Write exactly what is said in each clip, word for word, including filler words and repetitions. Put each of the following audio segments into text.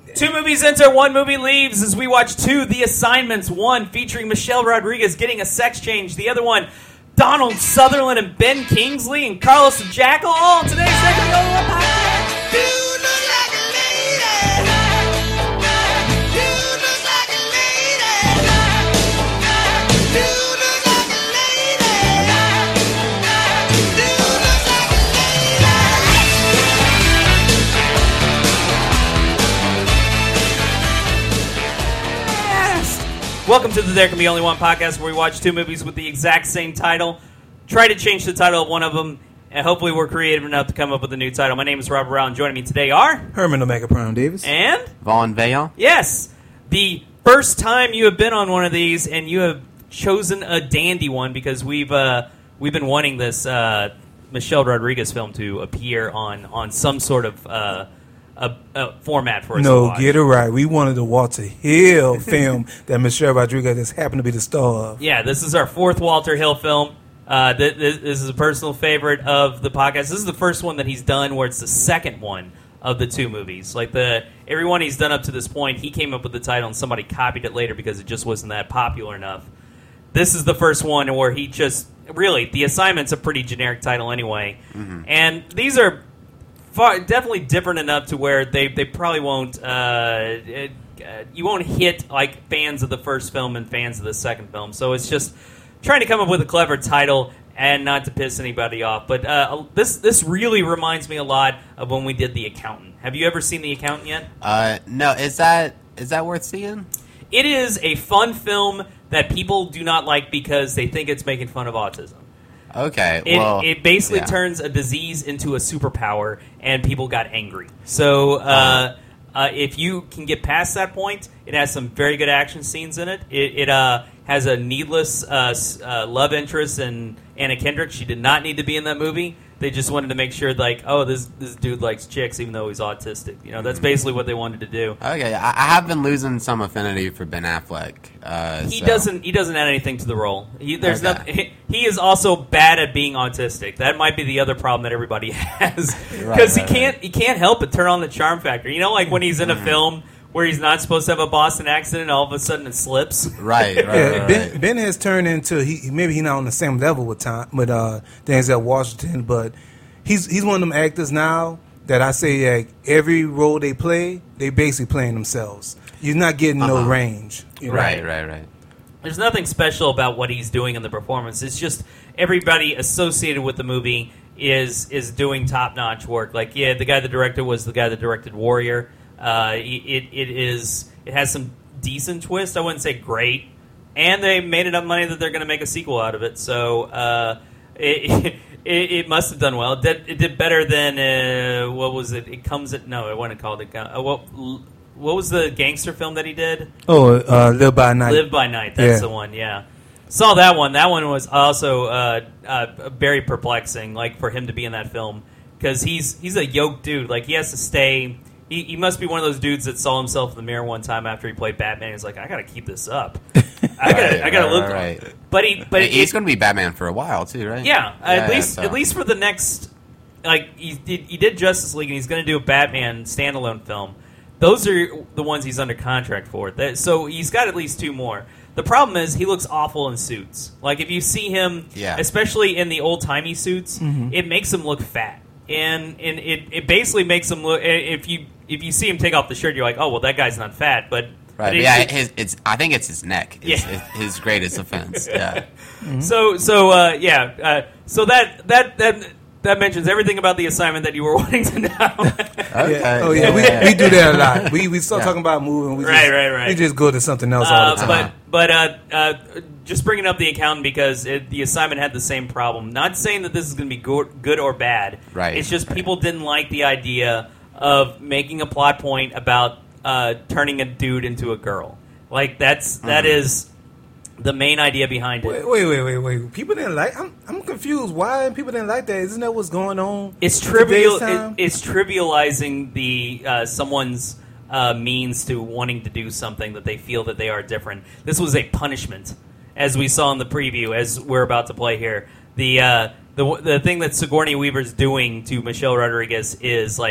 Two movies enter, one movie leaves as we watch two The Assignments. One featuring Michelle Rodriguez getting a sex change. The other one, Donald Sutherland and Ben Kingsley and Carlos and Jackal. All in today's Derek and the Only One podcast. You look like a lady. You look like a lady. You look like a lady. You look like a Welcome to the There Can Be Only One podcast, where we watch two movies with the exact same title, try to change the title of one of them, and hopefully we're creative enough to come up with a new title. My name is Robert Brown. Joining me today are... Herman Omega Prime Davis. And... Vaughn Vaillant. Yes, the first time you have been on one of these, and you have chosen a dandy one, because we've uh, we've been wanting this uh, Michelle Rodriguez film to appear on, on some sort of... Uh, A, a format for us No, to watch. get it right. We wanted the Walter Hill film that Michelle Rodriguez just happened to be the star of. Yeah, this is our fourth Walter Hill film. Uh, th- th- this is a personal favorite of the podcast. This is the first one that he's done where it's the second one of the two movies. Like the every one he's done up to this point, he came up with the title and somebody copied it later because it just wasn't that popular enough. This is the first one where he just... Really, The Assignment's a pretty generic title anyway. Mm-hmm. And these are... Far, definitely different enough to where they, they probably won't uh, it, uh, you won't hit like fans of the first film and fans of the second film. So it's just trying to come up with a clever title and not to piss anybody off. But uh, this this really reminds me a lot of when we did The Accountant. Have you ever seen The Accountant yet? Uh, no, is that is that worth seeing? It is a fun film that people do not like because they think it's making fun of autism. Okay, It, well... it basically yeah. turns a disease into a superpower, and people got angry. So uh, uh, if you can get past that point, it has some very good action scenes in it. It, it uh, has a needless uh, s- uh, love interest in Anna Kendrick. She did not need to be in that movie. They just wanted to make sure, like, oh, this this dude likes chicks, even though he's autistic. You know, that's basically what they wanted to do. Okay, I, I have been losing some affinity for Ben Affleck. Uh, He so. doesn't. He doesn't add anything to the role. He, there's Okay. nothing. He, he is also bad at being autistic. That might be the other problem that everybody has, because Right, he right, can't. He can't help but turn on the charm factor. You know, like when he's in a Mm-hmm. film where he's not supposed to have a Boston accent, and all of a sudden it slips. Right, right, Yeah, right, ben, right. Ben has turned into he maybe he's not on the same level with Tom with uh, Denzel Washington, but he's he's one of them actors now that I say like every role they play, they basically playing themselves. You're not getting no Uh-huh. range. You know? Right, right, right. There's nothing special about what he's doing in the performance. It's just everybody associated with the movie is is doing top notch work. Like, yeah, the guy that directed was the guy that directed Warrior. Uh, it it is it has some decent twist. I wouldn't say great, and they made enough money that they're going to make a sequel out of it. So uh, it, it it must have done well. It did, it did better than uh, what was it? It comes at no, I wouldn't call it. Uh, what what was the gangster film that he did? Oh, uh, Live by Night. Live by Night. That's Yeah. the one. Yeah, saw that one. That one was also uh, uh, very perplexing. Like for him to be in that film because he's he's a yoked dude. Like he has to stay. He, he must be one of those dudes that saw himself in the mirror one time after he played Batman. He's like, I got to keep this up. I got Right, I got to right, look. right, right. But he but He's it, going to be Batman for a while, too, right? yeah, Yeah, at least so- at least for the next. Like he did, he did Justice League, and he's going to do a Batman standalone film. Those are the ones he's under contract for. That, so he's got at least two more. The problem is he looks awful in suits. Like if you see him, Yeah. especially in the old timey suits, it makes him look fat, and and it, it basically makes him look. If you if you see him take off the shirt, you're like, oh well, that guy's not fat, but. Right, but but it- yeah, it- his, it's. I think it's his neck. It's, Yeah. it's his greatest offense. Yeah. So so uh, yeah, uh, so that that that that mentions everything about the assignment that you were wanting to know. Okay. Yeah. Oh yeah, we, we do that a lot. We we start Yeah. talking about moving. We just, Right, right, right. We just go to something else all Uh, the time. but but uh, uh, just bringing up The Accountant because it, the assignment had the same problem. Not saying that this is going to be go- good or bad. Right. It's just people didn't like the idea of making a plot point about uh, turning a dude into a girl. Like that's that Mhm. is the main idea behind it. Wait, wait, wait, wait, wait. People didn't like. I'm, I'm confused. Why people didn't like that? Isn't that what's going on? It's in trivial. today's time? It, it's trivializing the uh, someone's uh, means to wanting to do something that they feel that they are different. This was a punishment, as we saw in the preview, as we're about to play here. The uh, the the thing that Sigourney Weaver's doing to Michelle Rodriguez is like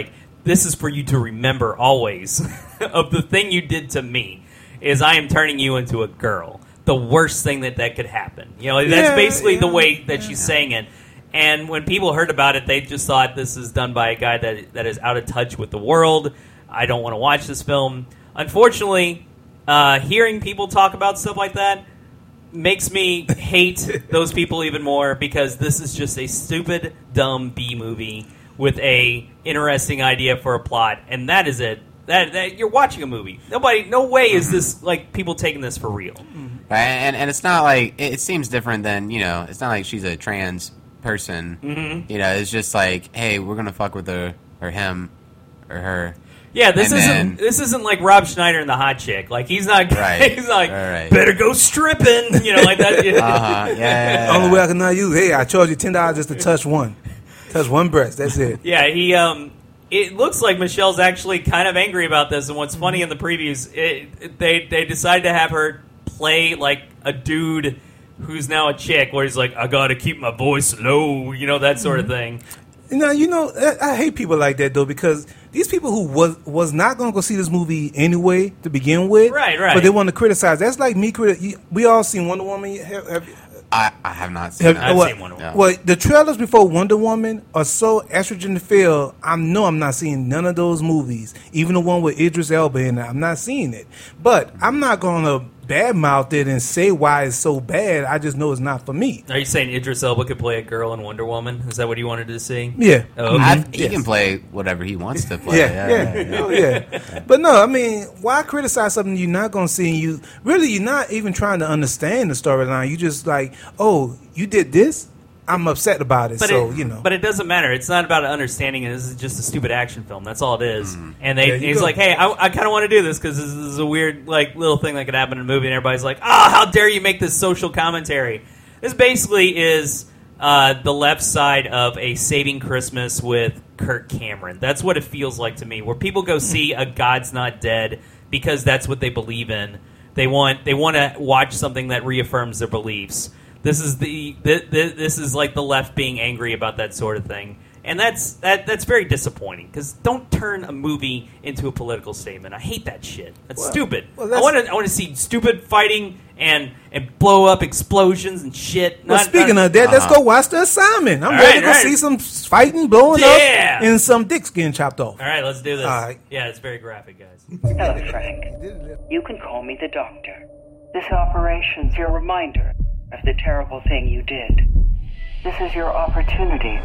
this is for you to remember always of the thing you did to me is I am turning you into a girl. The worst thing that that could happen. You know, that's Yeah, basically yeah, the way that yeah. she's saying it. And when people heard about it, they just thought this is done by a guy that that is out of touch with the world. I don't want to watch this film. Unfortunately, uh, hearing people talk about stuff like that makes me hate those people even more because this is just a stupid, dumb B movie with a interesting idea for a plot, and that is it. That, that you're watching a movie. Nobody, no way is this like people taking this for real. Right, and and it's not like it, it seems different than you know. It's not like she's a trans person. Mm-hmm. You know, it's just like, hey, we're gonna fuck with her or him or her. Yeah, this And isn't then- this isn't like Rob Schneider and the hot chick. Like he's not. Right. He's like Right. better go stripping. You know, like that. Uh huh. Yeah. yeah, yeah. Only way I can not use. Hey, I charge you ten dollars just to touch one, touch one breast. That's it. Yeah, he. Um, it looks like Michelle's actually kind of angry about this. And what's funny in the previews, it, it- they they decided to have her play like a dude who's now a chick, where he's like, I gotta keep my voice low, you know, that sort of thing. You know, you know, I, I hate people like that though because these people who was was not going to go see this movie anyway to begin with, Right, right. But they want to criticize. That's like me. Criti- we all seen Wonder Woman. Have, have, I, I have not seen have, that. I've well, seen Wonder Woman. Yeah. well, the trailers before Wonder Woman are so estrogen filled. I know I'm not seeing none of those movies. Even the one with Idris Elba in it, I'm not seeing it. But I'm not going to badmouth it and say why it's so bad. I just know it's not for me. Are you saying Idris Elba could play a girl in Wonder Woman? Is that what you wanted to see? Yeah. Oh, okay. I, Mhm. he Yes. can play whatever he wants to play. Yeah, yeah, oh, yeah. But no, I mean, why criticize something you're not going to see? And you really, you're not even trying to understand the storyline. You just like, oh, you did this. I'm upset about it. But so it, you know, but it doesn't matter. It's not about understanding it. This is just a stupid action film. That's all it is. And they, There you he's go. like, hey, I, I kind of want to do this because this is a weird, like, little thing that could happen in a movie. And everybody's like, oh, how dare you make this social commentary? This basically is uh, the left side of a Saving Christmas with Kirk Cameron. That's what it feels like to me. Where people go see a God's Not Dead because that's what they believe in. They want they want to watch something that reaffirms their beliefs. This is the th- th- this is like the left being angry about that sort of thing, and that's that that's very disappointing. Because don't turn a movie into a political statement. I hate that shit. That's Well- stupid. well, I that's- want to I want to see stupid fighting and and blow up explosions and shit. well, Not- speaking not- of that, let's Uh-huh. go watch The Assignment. I'm All ready right, to go all right. see some fighting, blowing Yeah. up, and some dicks getting chopped off. all right, let's do this. All right. Yeah, it's very graphic, guys. Hello, Frank. You can call me the Doctor. This operation's your reminder of the terrible thing you did. This is your opportunity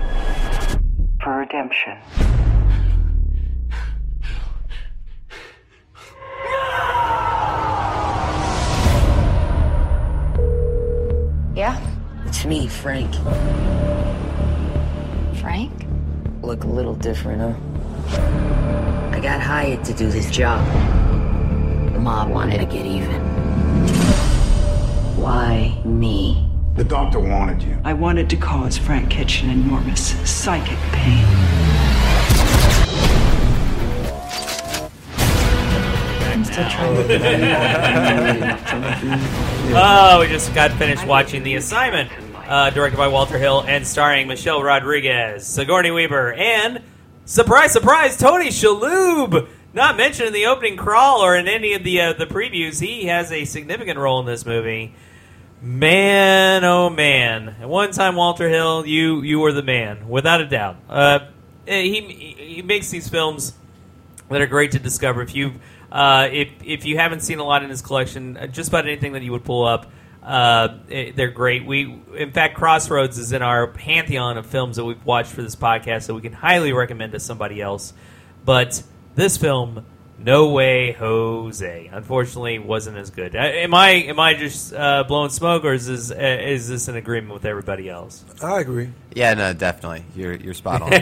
for redemption. Yeah? It's me, Frank. Frank? Look a little different, huh? I got hired to do this job. The mob wanted to get even. Why me? The doctor wanted you. I wanted to cause Frank Kitchen enormous psychic pain. I'm still trying to Oh, we just got finished watching The Assignment, uh, directed by Walter Hill and starring Michelle Rodriguez, Sigourney Weaver, and, surprise, surprise, Tony Shalhoub. Not mentioned in the opening crawl or in any of the uh, the previews. He has a significant role in this movie. Man, oh man! At one time, Walter Hill, you you were the man, without a doubt. Uh, he he makes these films that are great to discover. If you uh, if if you haven't seen a lot in his collection, uh, just about anything that you would pull up, uh, eh, they're great. We in fact, Crossroads is in our pantheon of films that we've watched for this podcast, so we can highly recommend to somebody else. But this film, no way, Jose. Unfortunately, wasn't as good. Uh, Am I am I just uh, blowing smoke, or is this uh, is this in agreement with everybody else? I agree. Yeah, no, definitely. You're you're spot on.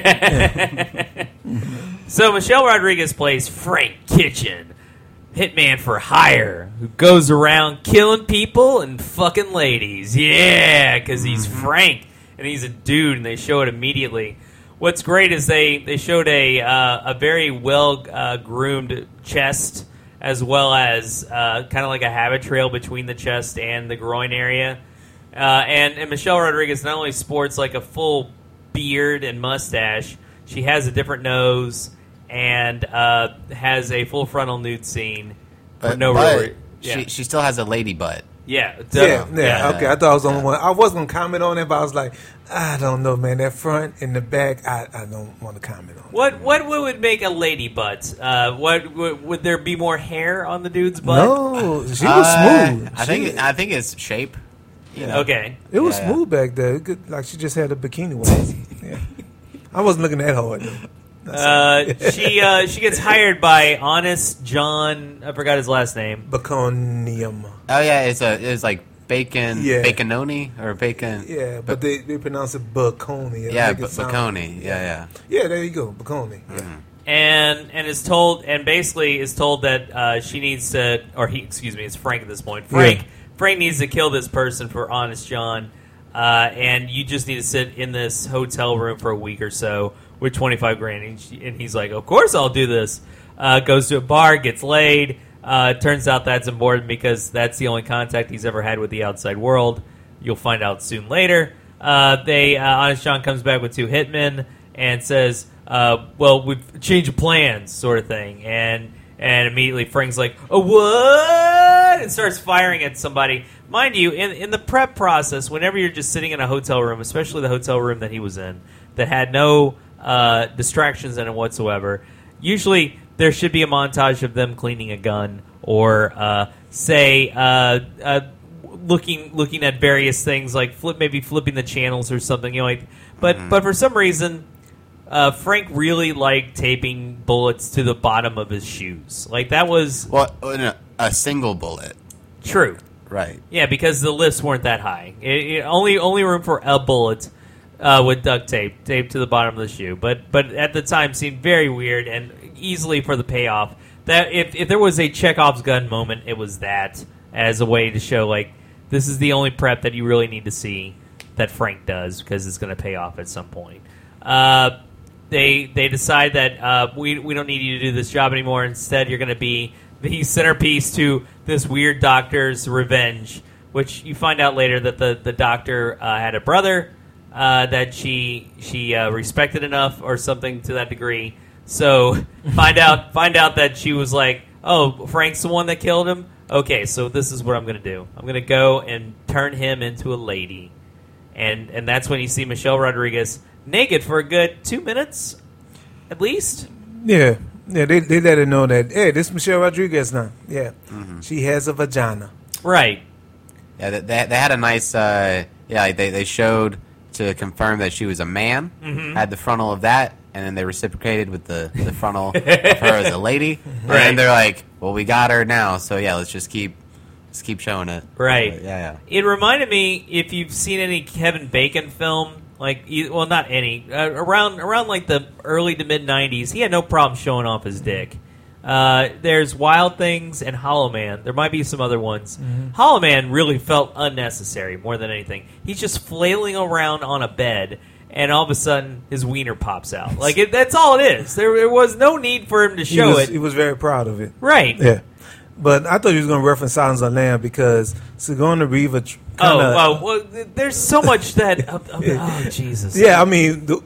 So Michelle Rodriguez plays Frank Kitchen, hitman for hire, who goes around killing people and fucking ladies. Yeah, because he's Frank and he's a dude, and they show it immediately. What's great is they, they showed a uh, a very well uh, groomed chest, as well as uh, kind of like a habit trail between the chest and the groin area. Uh, and, and Michelle Rodriguez not only sports like a full beard and mustache, she has a different nose, and uh, has a full frontal nude scene for But, no but real. Yeah. she she still has a lady butt. yeah, Yeah, definitely. yeah, Yeah. okay. I thought I was the only one. I was going to comment on it, but I was like, I don't know, man. That front and the back, I, I don't want to comment on. What what would make a lady butt? Uh, what would, would there be more hair on the dude's butt? No, she was Uh, smooth. I She- think I think it's shape. You know. Okay. it was Yeah, yeah. smooth back there. It could, like she just had a bikini waist. Yeah. I wasn't looking that hard though. Uh, she uh, she gets hired by Honest John. I forgot his last name. Baconium. Oh yeah, it's a it's like bacon Yeah. bacononi or bacon. Yeah, but they, they pronounce it Baconi. I Yeah, make it but sound- Baconi. Yeah, yeah. Yeah, there you go, Baconi. Yeah. and and is told and basically is told that uh, she needs to, or he, excuse me, it's Frank at this point. Frank Yeah. Frank needs to kill this person for Honest John, uh, and you just need to sit in this hotel room for a week or so with twenty five grand. And, she, and he's like, "Of course I'll do this." Uh, goes to a bar, gets laid. Uh, turns out that's important because that's the only contact he's ever had with the outside world. You'll find out soon later. Uh, they uh, Honest John comes back with two hitmen and says, uh, "Well, we've changed plans," sort of thing. And and immediately Frank's like, "Oh, what?" and starts firing at somebody. Mind you, in in the prep process, whenever you're just sitting in a hotel room, especially the hotel room that he was in, that had no uh, distractions in it whatsoever, usually there should be a montage of them cleaning a gun or uh, say uh, uh, looking looking at various things like flip maybe flipping the channels or something, you know. Like, but but for some reason, uh, Frank really liked taping bullets to the bottom of his shoes. Like that was Well, oh, no, a single bullet. true. Right. Yeah, because the lifts weren't that high. It, it only only room for a bullet uh, with duct tape taped to the bottom of the shoe. But but at the time seemed very weird and easily for the payoff. That if if there was a Chekhov's gun moment, it was that as a way to show like this is the only prep that you really need to see that Frank does because it's going to pay off at some point. Uh, they they decide that uh, we we don't need you to do this job anymore. Instead, you're going to be the centerpiece to this weird doctor's revenge, which you find out later that the the doctor uh, had a brother uh, that she she uh, respected enough or something to that degree. So find out find out that she was like, oh, Frank's the one that killed him. Okay, so this is what I'm going to do. I'm going to go and turn him into a lady, and and that's when you see Michelle Rodriguez naked for a good two minutes, at least. Yeah, yeah. They they let her know that hey, this is Michelle Rodriguez now. Yeah, she has a vagina. Right. Yeah, they, they, they had a nice. Uh, yeah, like they they showed to confirm that she was a man. Mm-hmm. Had the frontal of that, and then they reciprocated with the the frontal of her as a lady. Right. And they're like, well, we got her now, so yeah, let's just keep let's keep showing it. Right. Uh, yeah, yeah. It reminded me, if you've seen any Kevin Bacon film, like, e- well, not any, uh, around around like the early to mid nineties, he had no problem showing off his dick. Uh, there's Wild Things and Hollow Man. There might be some other ones. Hollow Man really felt unnecessary more than anything. He's just flailing around on a bed, and all of a sudden his wiener pops out. Like it, that's all it is. There, there was no need for him to He show was, it. He was very proud of it. Right. Yeah, but I thought he was going to reference Silence of the Lamb because Sigourney Weaver tr- Oh, kinda, well, well, th- there's so much that. Oh, oh, oh, Jesus. Yeah, I mean, the,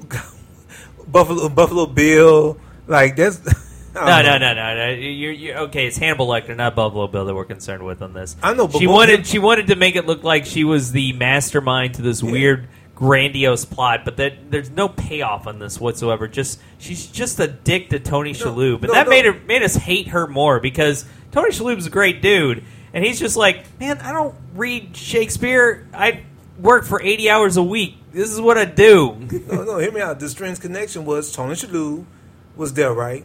Buffalo Buffalo Bill, like that's. I No, don't no, know. no, no, no. You're, you're okay. It's Hannibal Lecter, not Buffalo Bill, that we're concerned with on this. I know, but she both wanted of- she wanted to make it look like she was the mastermind to this Yeah. weird, grandiose plot, but that there's no payoff on this whatsoever. Just she's just a dick to Tony Shalhoub, and no, that no. made her made us hate her more because Tony Shalhoub's a great dude, and he's just like, man, I don't read Shakespeare. I work for eighty hours a week. This is what I do. No, no, hear me out. The Strange Connection was Tony Shalhoub was there, right?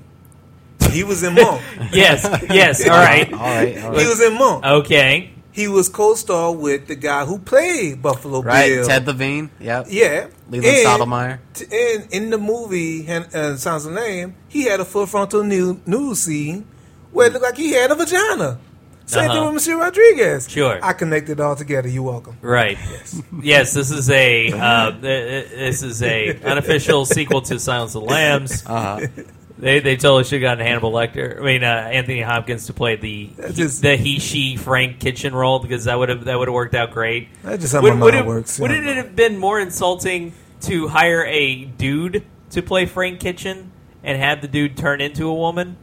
He was in Monk. yes, yes. All right. All right. All right. He was in Monk. Okay. He was co-star with the guy who played Buffalo Right, Bill. Ted Levine. Yep. Yeah. Leland And- Stottlemyre. t- And in the movie Han- uh, Sounds of the Name, he had a full frontal nude, nude scene where it looked like he had a vagina. Same Uh-huh. thing with Michelle Rodriguez. Sure. I connected it all together. You're welcome. Right. Yes. Yes. This is a uh, th- this is a unofficial sequel to Silence of the Lambs. Uh-huh. They they totally should have gotten Hannibal Lecter. I mean uh, Anthony Hopkins to play the That just- the he she Frank Kitchen role because that would have that would have worked out great. That's just how Would, my would mind it, works. would yeah. it have been more insulting to hire a dude to play Frank Kitchen and have the dude turn into a woman?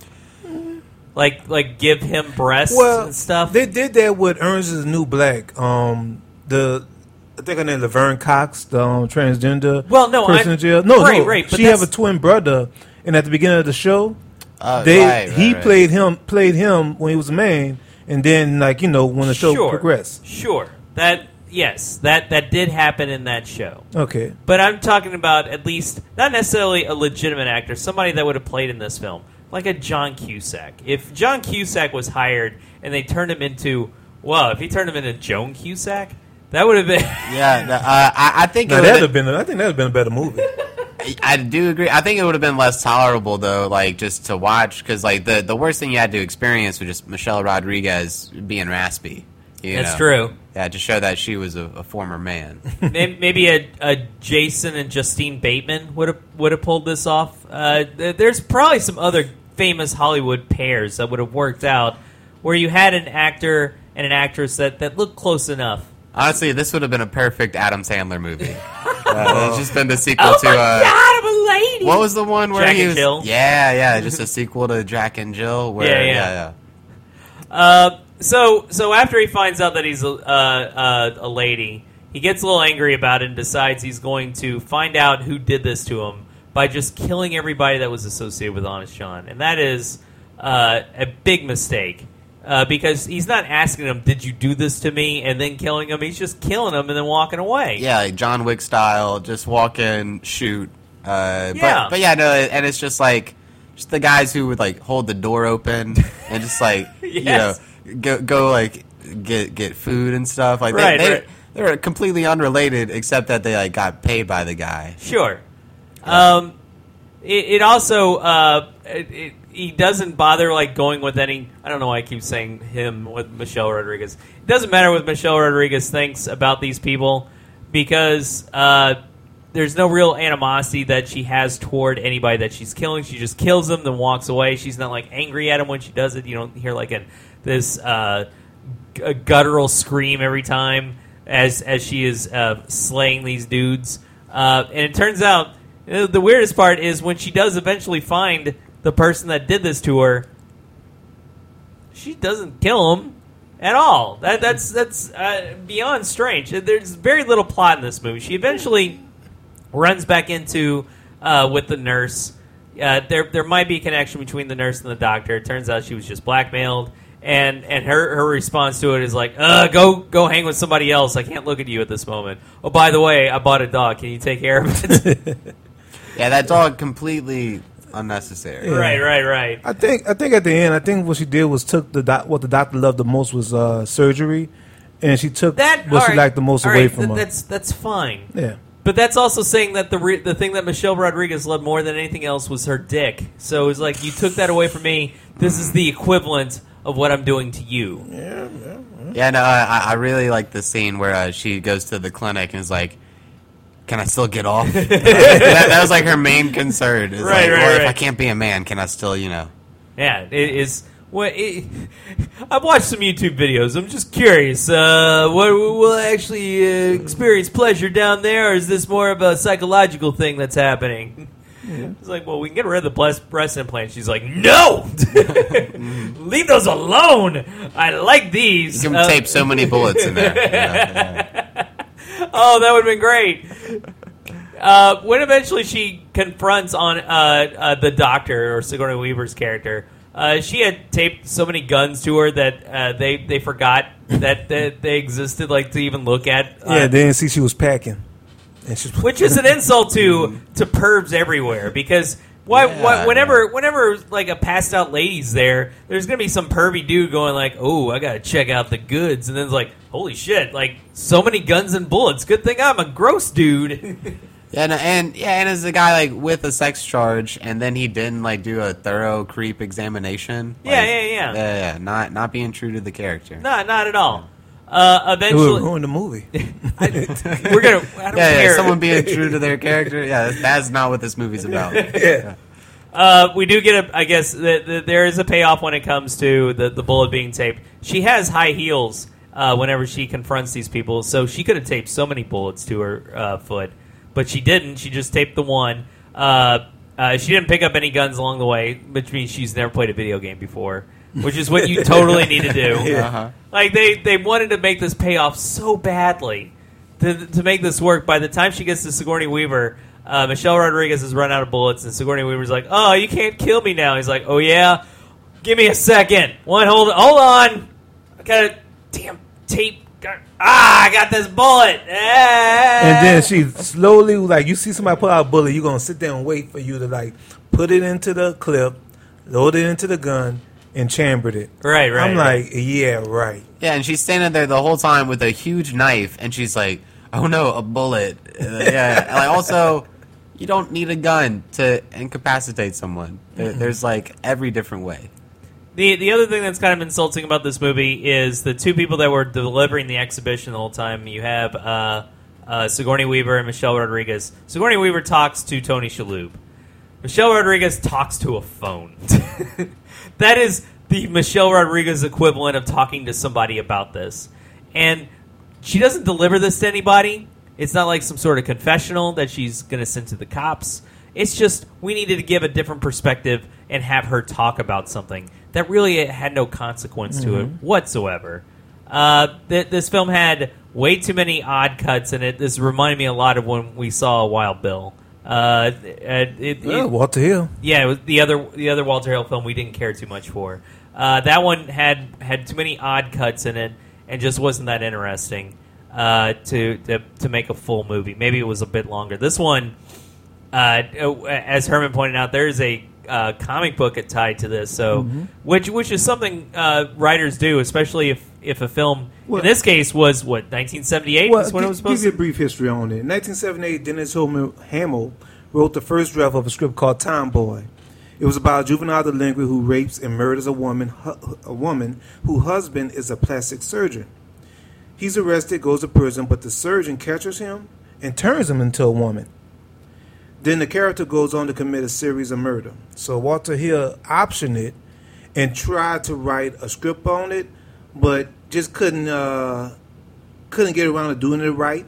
Like, like give him breasts Well, and stuff? they did that with Orange is the New Black. Um, the I think her name Laverne Cox, the um, transgender Well, no, person I- in jail. No, right, no, right, but she have a that's- twin brother, and at the beginning of the show, Uh, they right, right, he right. played him played him when he was a man, and then like you know when the show sure, progressed. Sure. That, yes, that, that did happen in that show. Okay, But I'm talking about at least, not necessarily a legitimate actor, somebody that would have played in this film. Like a John Cusack. If John Cusack was hired and they turned him into, well, if he turned him into Joan Cusack, that would have been... Yeah, no, uh, I, I think now it that'd would've have been I think that'd have been a better movie. I do agree. I think it would have been less tolerable though, like just to watch, because like the the worst thing you had to experience was just Michelle Rodriguez being raspy. You That's know? true. Yeah, to show that she was a, a former man. May- Maybe a, a Jason and Justine Bateman would have would have pulled this off. Uh, th- there's probably some other famous Hollywood pairs that would have worked out where you had an actor and an actress that, that looked close enough. Honestly, this would have been a perfect Adam Sandler movie. Uh, it's just been the sequel Oh to. my Uh, God, I'm a lady! What was the one where Jack he and was? Jill? Yeah, yeah, just a sequel to Jack and Jill. Where, Yeah, yeah, yeah. yeah. Uh, so so after he finds out that he's a, uh, uh, a lady, he gets a little angry about it and decides he's going to find out who did this to him by just killing everybody that was associated with Honest John. And that is uh, a big mistake. Uh, because he's not asking him, did you do this to me, and then killing him. He's just killing him and then walking away. Yeah, like John Wick style, just walk in, shoot. Uh, Yeah. But, but yeah, no, and it's just like, just the guys who would like hold the door open and just like, Yes. you know, go, go like get get food and stuff. Like Right, they, they, right. they were completely unrelated except that they like got paid by the guy. Sure. Um, it, it also uh, it, it, he doesn't bother like going with any. I don't know why I keep saying him with Michelle Rodriguez. It doesn't matter what Michelle Rodriguez thinks about these people because uh, there's no real animosity that she has toward anybody that she's killing. She just kills them, then walks away. She's not like angry at him when she does it. You don't hear like a, this uh, g- a guttural scream every time as as she is uh, slaying these dudes. Uh, and it turns out uh, the weirdest part is when she does eventually find the person that did this to her, she doesn't kill him at all. That that's that's uh, beyond strange. There's very little plot in this movie. She eventually runs back into uh, with the nurse. Uh, there there might be a connection between the nurse and the doctor. It turns out she was just blackmailed, and and her, her response to it is like, uh, go go hang with somebody else. I can't look at you at this moment. Oh, by the way, I bought a dog. Can you take care of it? Yeah, that dog completely unnecessary. Right, right, right. I think I think at the end, I think what she did was took the doc, what the doctor loved the most was uh, surgery, and she took That what all she right, liked the most all away right, from th- her. That's that's fine. Yeah. But that's also saying that the re- the thing that Michelle Rodriguez loved more than anything else was her dick. So it was like, you took that away from me. This is the equivalent of what I'm doing to you. Yeah, no, I, I really like the scene where uh, she goes to the clinic and is like, "Can I still get off?" that, that was like her main concern. Is Right, like, right, well, if right. I can't be a man, can I still, you know? Yeah, it is. What it, I've watched some YouTube videos. I'm just curious. Uh, what, will I actually uh, experience pleasure down there, or is this more of a psychological thing that's happening? It's like, well, we can get rid of the breast, breast implant. She's like, no, leave those alone. I like these. You can Uh, tape so many bullets in there. you know, yeah. Oh, that would have been great. Uh, when eventually she confronts on uh, uh, the doctor, or Sigourney Weaver's character, uh, she had taped so many guns to her that uh, they they forgot that, that they existed, like to even look at. Uh, Yeah, they didn't see she was packing. And she's, which is an insult to to pervs everywhere, because why, Yeah, why whenever whenever like a passed out lady's there, there's gonna be some pervy dude going like, oh, I gotta check out the goods, and then it's like, holy shit, like so many guns and bullets. Good thing I'm a gross dude. Yeah, no, and yeah, and as a guy like with a sex charge, and then he didn't like do a thorough creep examination. Yeah, like, yeah, yeah. yeah, yeah, not not being true to the character. No, not at all. Uh, it would eventually, ruin the movie. we're gonna. I don't Yeah, yeah, care. someone being true to their character. Yeah, that's, that's not what this movie's about. Yeah. Uh, we do get a. I guess the, the, there is a payoff when it comes to the the bullet being taped. She has high heels uh, whenever she confronts these people, so she could have taped so many bullets to her uh, foot, but she didn't. She just taped the one. Uh, Uh, she didn't pick up any guns along the way, which means she's never played a video game before, which is what you totally need to do. Uh-huh. Like, they, they wanted to make this pay off so badly to, to make this work. By the time she gets to Sigourney Weaver, uh, Michelle Rodriguez has run out of bullets, and Sigourney Weaver's like, oh, you can't kill me now. He's like, oh, yeah? Give me a second. One, hold, hold on. I got a damn tape. Got, ah, I got this bullet. Ah. And then she slowly, like, you see somebody pull out a bullet, you're going to sit there and wait for you to, like, put it into the clip, load it into the gun, and chambered it. Right, right. I'm right. like, yeah, right. Yeah, and she's standing there the whole time with a huge knife, and she's like, "Oh no, a bullet!" Uh, yeah, and like also, you don't need a gun to incapacitate someone. There, there's like every different way. The the other thing that's kind of insulting about this movie is the two people that were delivering the exhibition the whole time. You have uh, uh, Sigourney Weaver and Michelle Rodriguez. Sigourney Weaver talks to Tony Shalhoub. Michelle Rodriguez talks to a phone. That is the Michelle Rodriguez equivalent of talking to somebody about this. And she doesn't deliver this to anybody. It's not like some sort of confessional that she's going to send to the cops. It's just we needed to give a different perspective and have her talk about something that really had no consequence to it whatsoever. Uh, th- this film had way too many odd cuts in it. This reminded me a lot of when we saw Wild Bill. Uh, it, it, Yeah, it- Walter Hill. yeah, it was the other the other Walter Hill film we didn't care too much for. Uh, that one had had too many odd cuts in it and just wasn't that interesting uh, to, to to make a full movie. Maybe it was a bit longer. This one, uh, as Herman pointed out, there is a uh, comic book tied to this, so Mm-hmm. which which is something uh, writers do, especially if if a film Well- in this case was what nineteen seventy-eight Well, is when it gi- was supposed give you to. a brief history on it. In nineteen seventy-eight, Dennis Hamill Hamill wrote the first draft of a script called Tomboy. It was about a juvenile delinquent who rapes and murders a woman, hu- a woman whose husband is a plastic surgeon. He's arrested, goes to prison, but the surgeon catches him and turns him into a woman. Then the character goes on to commit a series of murder. So Walter Hill optioned it and tried to write a script on it, but just couldn't uh, couldn't get around to doing it right.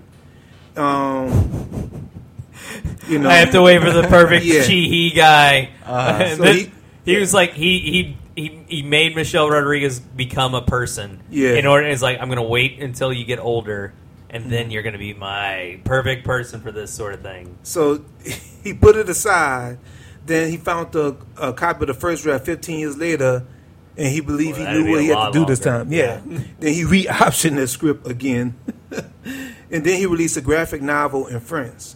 Um, you know, I have to wait for the perfect Yeah. she-he guy. Uh, so This- he- he was like he, he he he made Michelle Rodriguez become a person. Yeah. In order, it's like I'm gonna wait until you get older, and then you're gonna be my perfect person for this sort of thing. So he put it aside. Then he found the a copy of the first draft fifteen years later, and he believed Well, he that'd knew what be he a had to lot do this longer. time. Yeah. Then he re-optioned the script again, and then he released a graphic novel in France.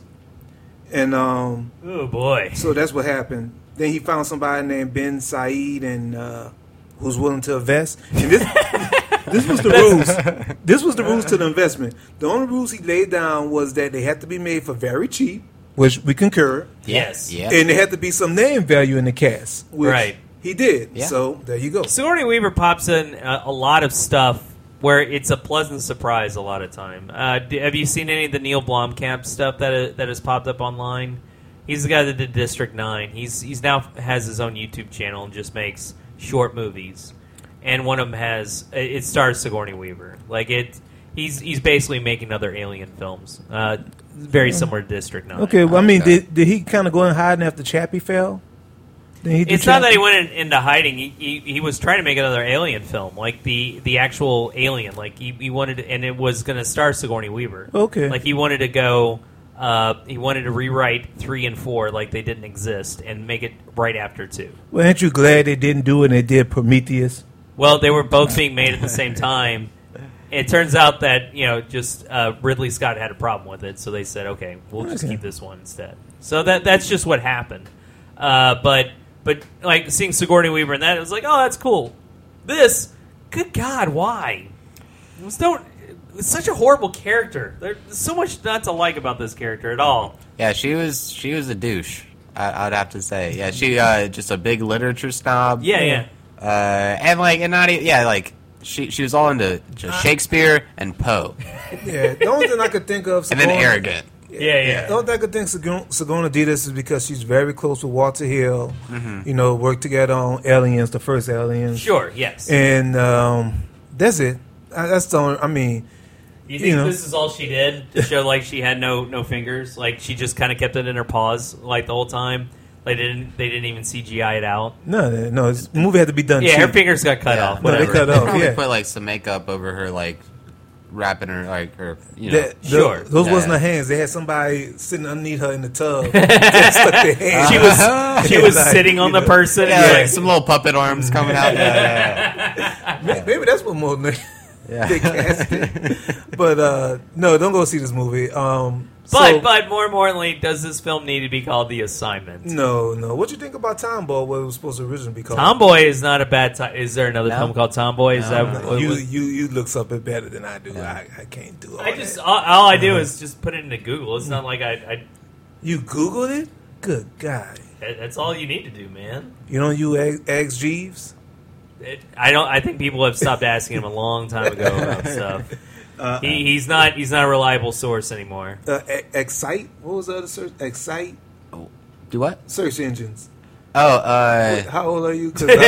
And um, Oh boy. so that's what happened. Then he found somebody named Ben Said, and uh, who's willing to invest. And this, this was the rules. This was the rules to the investment. The only rules he laid down was that they had to be made for very cheap, which we concur. Yes. Yeah. And there had to be some name value in the cast, which Right. he did. Yeah. So there you go. Sigourney Weaver pops in a, a lot of stuff where it's a pleasant surprise a lot of time. Uh, d- have you seen any of the Neil Blomkamp stuff that uh, that has popped up online? He's the guy that did District nine. He's he's now has his own YouTube channel and just makes short movies. And one of them has it stars Sigourney Weaver. Like it, he's he's basically making other alien films, uh, very similar to District nine. Okay, well, I mean, Okay. did, did he kind of go in hiding after Chappie fell? Did he do It's not that he Chappie? went in, into hiding. He, he he was trying to make another Alien film, like the, the actual Alien. Like he, he wanted, to, and it was going to star Sigourney Weaver. Okay. Like he wanted to go. Uh, he wanted to rewrite three and four like they didn't exist and make it right after two. Well, aren't you glad they didn't do it and they did Prometheus? Well, they were both being made at the same time. It turns out that you know just uh, Ridley Scott had a problem with it, so they said, "Okay, we'll just Okay. keep this one instead." So that that's just what happened. Uh, but but like seeing Sigourney Weaver in that, it was like, "Oh, that's cool." This, good God, why? It was don't. It's such a horrible character. There's so much not to like about this character at all. Yeah, she was she was a douche. I, I'd have to say. Yeah, she uh, just a big literature snob. Yeah, yeah. Uh, and like, and not even, yeah, like she she was all into just Shakespeare and Poe, Yeah, the only thing I could think of, and then Sigourney- arrogant. Yeah, yeah. The only thing I could think Sigourney Sigourney did this is because she's very close with Walter Hill. You know, worked together on Aliens, the first Aliens, Sure, yes. and um, that's it. I- That's the only. I mean, You think you know. this is all she did to show like she had no no fingers? Like she just kind of kept it in her paws like the whole time? Like they didn't they didn't even C G I it out. No, no, no, it's, the movie had to be done. Yeah, cheap. her fingers got cut Yeah. off. No, they Whatever. cut off. Probably Yeah, put like some makeup over her, like wrapping her, like her. You know, That- the- Sure. those Yeah. wasn't her hands. They had somebody sitting underneath her in the tub. Just stuck their hands. She was she was Like, sitting on you the know. person. yeah, and like like, some little puppet arms coming out. Yeah, yeah, Maybe, maybe that's what more than yeah. they cast it. But uh, no, don't go see this movie. Um, but so- but more importantly, does this film need to be called The Assignment? no, no. What you think about Tomboy? What it was supposed to originally be called? Tomboy is not a bad time. Is there another No. film called Tomboy? Is No, that no. what You was- you you look something better than I do. I, I can't do all I just that. all, all I do is just put it into Google. It's not like I, I You Googled it? Good God! that- that's all you need to do, man. You don't you ask, ask Jeeves? It, I don't. I think people have stopped asking him a long time ago about stuff. he, he's not. He's not a reliable source anymore. Uh, E- Excite? What was the other search? Excite Do what? search engines. Oh, uh, How old are you? 'Cause I,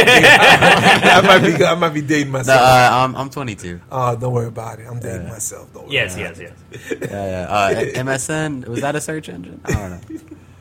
I, might be I might be dating no, myself. uh, I'm I'm twenty-two. Oh, don't worry about it. I'm dating myself. Don't worry Yes, about yes, it. yes. Yeah, yeah. Uh, M S N, was that a search engine? I don't know.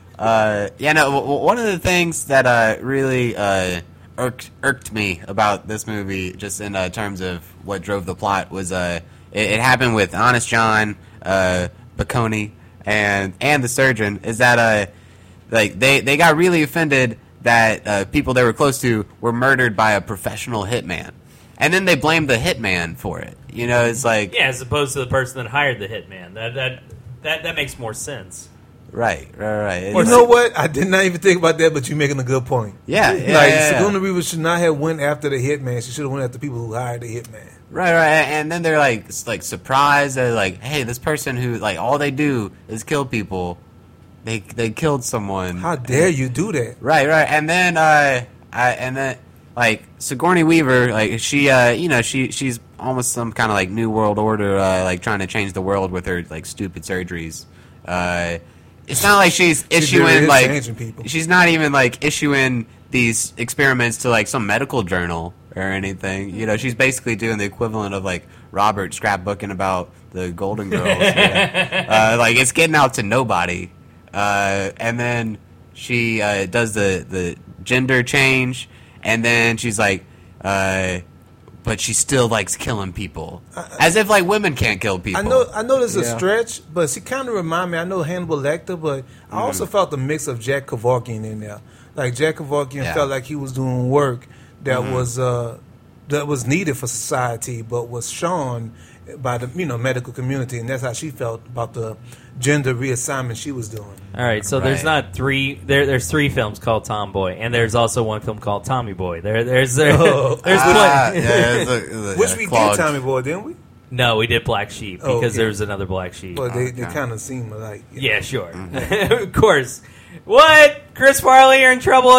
Uh, yeah, no. W- w- one of the things that uh, really uh, irked, irked me about this movie, just in uh, terms of what drove the plot, was uh, it, it happened with Honest John, uh, Baconi, and and the surgeon. Is that uh, like they they got really offended that uh, people they were close to were murdered by a professional hitman, and then they blamed the hitman for it. You know, it's like Yeah, as opposed to the person that hired the hitman. That that that that makes more sense. right, right, right. You It's- know what? I did not even think about that, but you're making a good point. Yeah, yeah, like yeah, yeah. Sigourney Weaver should not have went after the hitman. She should have went after people who hired the hitman. Right, right, and then they're like, s- like surprised. They're like, "Hey, this person who like all they do is kill people. They they killed someone. How dare you do that? Right, right, and then uh, I, and then like Sigourney Weaver, like she, uh, you know, she she's almost some kind of like new world order, uh, like trying to change the world with her like stupid surgeries. Uh, it's not like she's really issuing is like changing people. she's not even like issuing these experiments to like some medical journal or anything. You know, she's basically doing the equivalent of like Robert scrapbooking about the Golden Girls. Yeah. uh, like it's getting out to nobody. Uh, and then she uh, does the the gender change, and then she's like, uh, but she still likes killing people, as if like women can't kill people. I know, I know this is a Yeah. stretch, but she kind of remind me. I know Hannibal Lecter, but I also felt a mix of Jack Kevorkian in there. Like Jack Kevorkian Yeah. felt like he was doing work that was uh, that was needed for society, but was shown by the you know medical community, and that's how she felt about the gender reassignment she was doing. All right, so there's Right. not three. There, there's three films called Tomboy, and there's also one film called Tommy Boy. There, there's there, Oh. there's Ah, plenty. yeah, it's a- it's a Which we clogged- did, Tommy Boy, didn't we? No, we did Black Sheep because Oh, okay. there was another Black Sheep. Well, they, they Okay. kind of seem alike. you yeah, know. sure, of course. What, Chris Farley, you're in trouble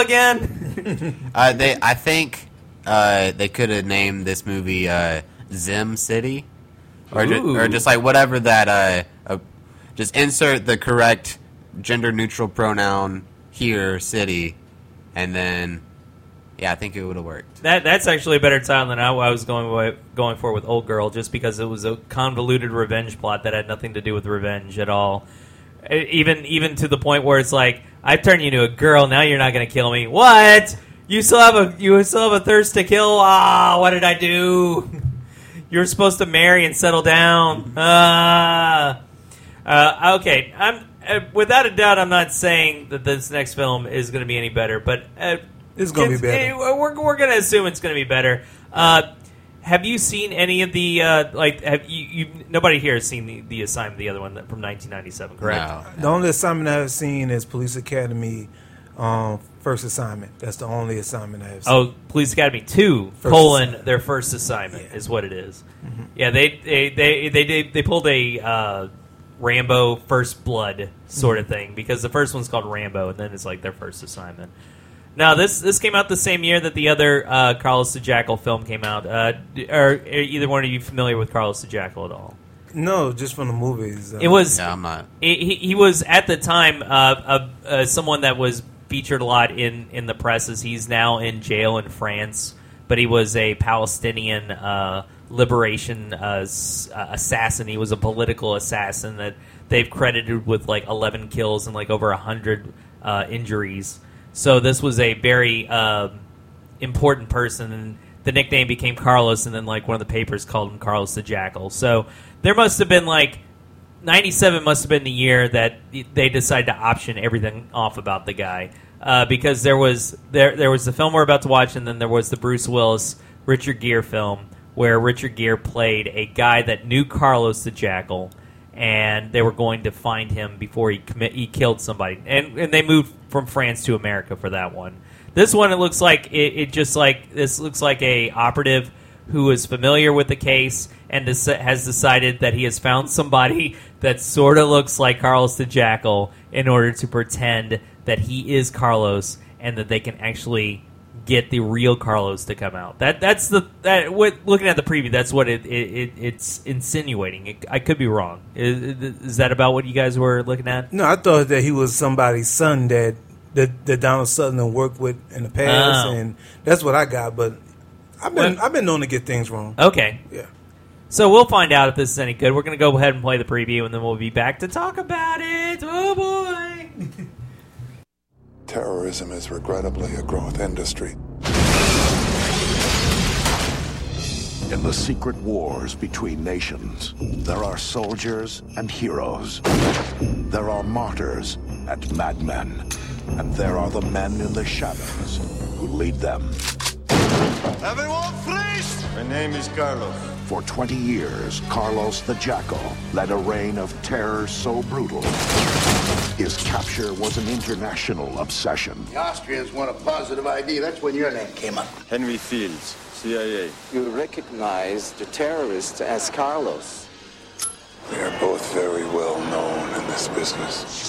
again? Uh, they, I think uh, they could have named this movie uh, Zim City, or ju- Ooh. or just like whatever that. Uh, uh, just insert the correct gender neutral pronoun here, city, and then yeah, I think it would have worked. That that's actually a better title than I, I was going wi- going for with Old Girl, just because it was a convoluted revenge plot that had nothing to do with revenge at all. E- Even even to the point where it's like, I've turned you into a girl, now you're not going to kill me. What? You still have a you still have a thirst to kill? Ah, what did I do? You were supposed to marry and settle down. Ah. Uh, okay, I'm uh, without a doubt. I'm not saying that this next film is going to be any better, but uh, It's gonna be better. eh, we're we're going to assume it's going to be better. Uh, have you seen any of the uh, like? Have you, you? Nobody here has seen the, the assignment, the other one that, from nineteen ninety-seven, correct? No. The only assignment I have seen is Police Academy um, First Assignment. That's the only assignment I have seen. Oh, Police Academy two First colon assignment. their first assignment Yeah. is what it is. Yeah, they they they they they, they pulled a uh, Rambo First Blood sort of thing, because the first one's called Rambo, and then it's like their first assignment. Now this this came out the same year that the other uh, Carlos the Jackal film came out. Uh, d- are, are either one of you familiar with Carlos the Jackal at all? No, just from the movies. Uh, It was No, I'm not. he, he he was at the time uh, uh, uh, someone that was featured a lot in, in the presses. He's now in jail in France, but he was a Palestinian uh, liberation uh, s- uh, assassin. He was a political assassin that they've credited with like eleven kills and like over one hundred uh, injuries. So this was a very uh, important person, and the nickname became Carlos, and then like one of the papers called him Carlos the Jackal. So there must have been like ninety-seven must have been the year that they decided to option everything off about the guy, uh, because there was there there was the film we're about to watch, and then there was the Bruce Willis Richard Gere film where Richard Gere played a guy that knew Carlos the Jackal, and they were going to find him before he commit he killed somebody, and and they moved from France to America for that one. This one, it looks like it, it just like this looks like a operative who is familiar with the case and des- has decided that he has found somebody that sort of looks like Carlos the Jackal in order to pretend that he is Carlos and that they can actually get the real Carlos to come out. That that's the that what looking at the preview, that's what it, it, it it's insinuating. It, I could be wrong. Is, is that about what you guys were looking at? No, I thought that he was somebody's son that that, that Donald Sutherland worked with in the past, Oh. and that's what I got. But I've been Well- I've been known to get things wrong. Okay. Yeah. So we'll find out if this is any good. We're going to go ahead and play the preview, and then we'll be back to talk about it. Oh, boy. Terrorism is regrettably a growth industry. In the secret wars between nations, there are soldiers and heroes. There are martyrs and madmen. And there are the men in the shadows who lead them. Everyone freeze! My name is Carlos. For twenty years, Carlos the Jackal led a reign of terror so brutal, his capture was an international obsession. The Austrians want a positive I D. That's when your name came up. Henry Fields, C I A. You recognize the terrorist as Carlos. We are both very well known in this business.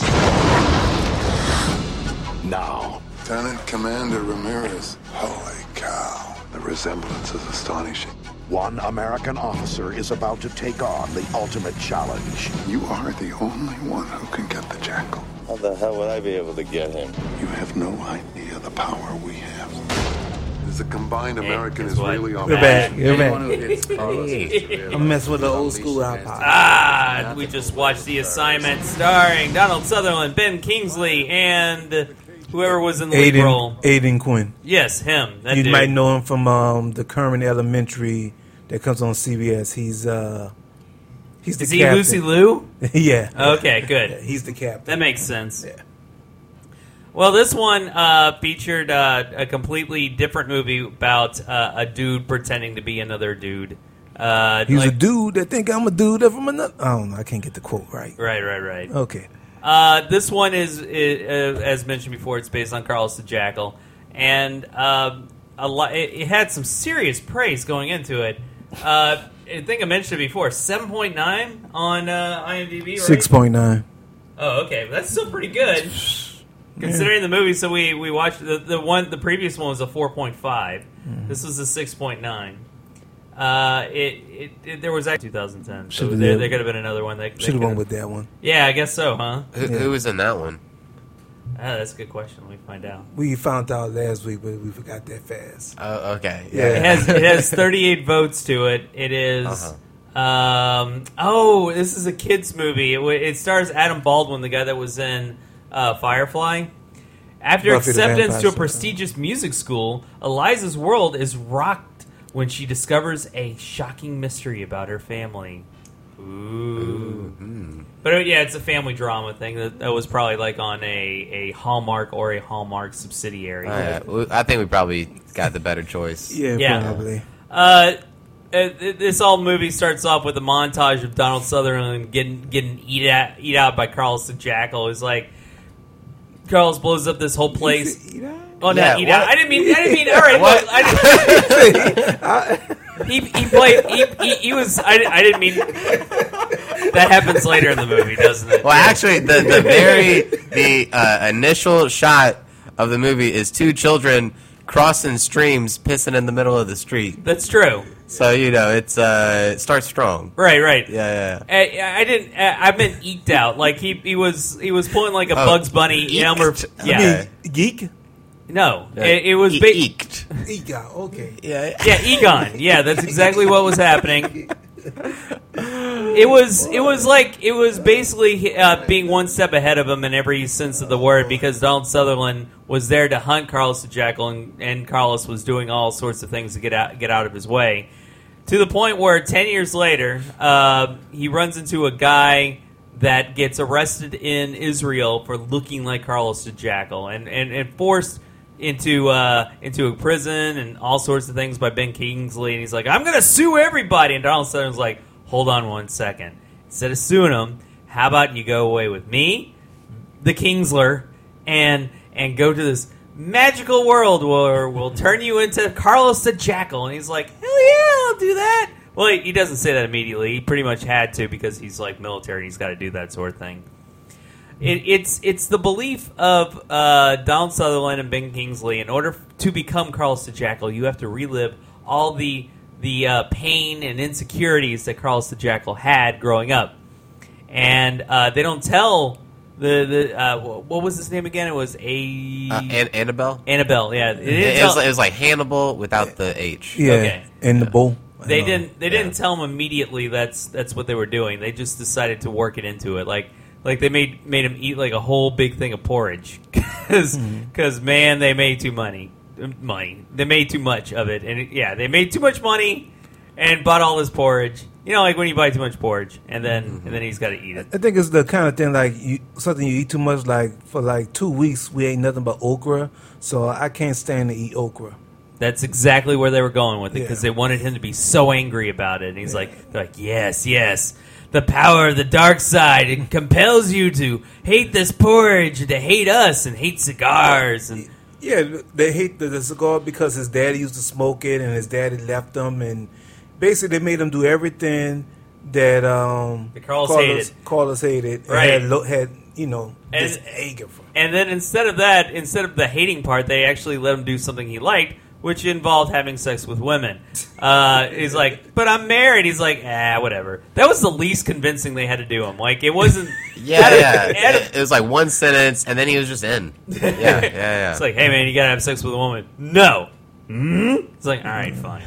Now, Lieutenant Commander Ramirez. Holy cow. The resemblance is astonishing. one American officer is about to take on the ultimate challenge. You are the only one who can get the Jackal. How the hell would I be able to get him? You have no idea the power we have. The combined American guess is what? really on We're back. You're Anyone who back. hits Carlos is really I'm messing with the old school iPod. Ah, we just watched The Assignment starring Donald Sutherland, Ben Kingsley, and whoever was in the lead role. Aiden, Aiden Quinn. Yes, him. That You dude. might know him from um, the Kermit Elementary that comes on C B S. He's uh, he's the Is he captain. Lucy Liu? yeah. Okay, good. Yeah, he's the captain. That makes sense. Yeah. Well, this one uh, featured uh, a completely different movie about uh, a dude pretending to be another dude. Uh, He's like- a dude that think I'm a dude that from another. I don't know. I can't get the quote right. Right, right, right. Okay. Uh, this one is, is uh, as mentioned before, it's based on Carlos the Jackal, and um, a lot. It, it had some serious praise going into it. Uh, I think I mentioned it before. Seven point nine on uh, IMDb. Right? Six point nine. Oh, okay, that's still pretty good considering the movie. So we, we watched the, the one. The previous one was a four point five. Mm-hmm. This was a six point nine. Uh, it, it, it there was actually twenty ten. So Should've there, did. there could have been another one. That, that Should have won could've- with that one. Yeah, I guess so, huh? Who, Yeah. who was in that one? Ah, that's a good question. Let me find out. We found out last week, but we forgot that fast. Oh, okay. Yeah. It has it has thirty-eight votes to it. It is. Uh-huh. Um, oh, this is a kids movie. It, wa- it stars Adam Baldwin, the guy that was in uh, Firefly. After Buffy the acceptance Vampire to a Slayer. prestigious music school, Eliza's world is rocked when she discovers a shocking mystery about her family. Ooh. Mm. But uh, yeah, it's a family drama thing that, that was probably like on a, a Hallmark or a Hallmark subsidiary. Oh, yeah. We- I think we probably got the better choice. Yeah, Yeah. probably. Uh, uh, this whole movie starts off with a montage of Donald Sutherland getting getting eat out, eat out by Carlos the Jackal. It's like Carlos blows up this whole place. Eat out? Oh no, Yeah, eat what? out! I didn't mean. I didn't mean. All right, What? look, I didn't, he he played. He, he, he was. I, I didn't mean. That happens later in the movie, doesn't it? Well, actually, the the very the uh, initial shot of the movie is two children crossing streams, pissing in the middle of the street. That's true. So you know, it's uh, it starts strong. Right, right. Yeah, yeah. I, I didn't. I meant eked out. Like he, he was. He was pulling like a Oh, Bugs Bunny Elmer. eked. Yeah. I mean, geek? No, Yeah. it, it was E- big. eked. Eat out. Okay. Yeah. Yeah, Egon. Yeah, that's exactly what was happening. It was it was like it was basically uh, being one step ahead of him in every sense of the word, because Donald Sutherland was there to hunt Carlos the Jackal, and, and Carlos was doing all sorts of things to get out get out of his way, to the point where ten years later uh, he runs into a guy that gets arrested in Israel for looking like Carlos the Jackal, and, and, and forced into uh, into a prison and all sorts of things by Ben Kingsley, and he's like, I'm going to sue everybody, and Donald Sutherland's like, hold on one second. Instead of suing him, how about you go away with me, the Kingsler, and and go to this magical world where we'll turn you into Carlos the Jackal. And he's like, hell yeah, I'll do that. Well, he, he doesn't say that immediately. He pretty much had to, because he's like military and he's got to do that sort of thing. It, it's it's the belief of uh, Donald Sutherland and Ben Kingsley. In order to become Carlos the Jackal, you have to relive all the the uh, pain and insecurities that Carlos the Jackal had growing up. And uh, they don't tell the the uh, what was his name again? It was a uh, An- Annabelle. Annabelle, yeah. It, it, was, it was like Hannibal without the H. Yeah, okay. and the bull. They didn't. They didn't yeah. tell him immediately. That's that's what they were doing. They just decided to work it into it. Like like they made made him eat like a whole big thing of porridge, because mm-hmm. man, they made too money. Money. They made too much of it, and it, yeah, they made too much money and bought all this porridge. You know, like when you buy too much porridge, and then mm-hmm. and then he's got to eat it. I think it's the kind of thing like you, something you eat too much. Like for like two weeks, we ate nothing but okra, so I can't stand to eat okra. That's exactly where they were going with it, because yeah. they wanted him to be so angry about it. And he's yeah. like, they're like, yes, yes, the power of the dark side, it compels you to hate this porridge, and to hate us, and hate cigars. And yeah, they hate the, the cigar because his daddy used to smoke it, and his daddy left him, and basically they made him do everything that um, the Carlos, Carlos hated. Carlos hated, right? And had, had you know and, this anger for him. And then instead of that, instead of the hating part, they actually let him do something he liked, which involved having sex with women. Uh, he's like, but I'm married. He's like, ah, whatever. That was the least convincing they had to do him. Like, it wasn't... yeah, yeah. It, it was like one sentence, and then he was just in. Yeah, yeah, yeah. It's like, hey, man, you gotta have sex with a woman. No. Mm-hmm. It's like, all right, fine.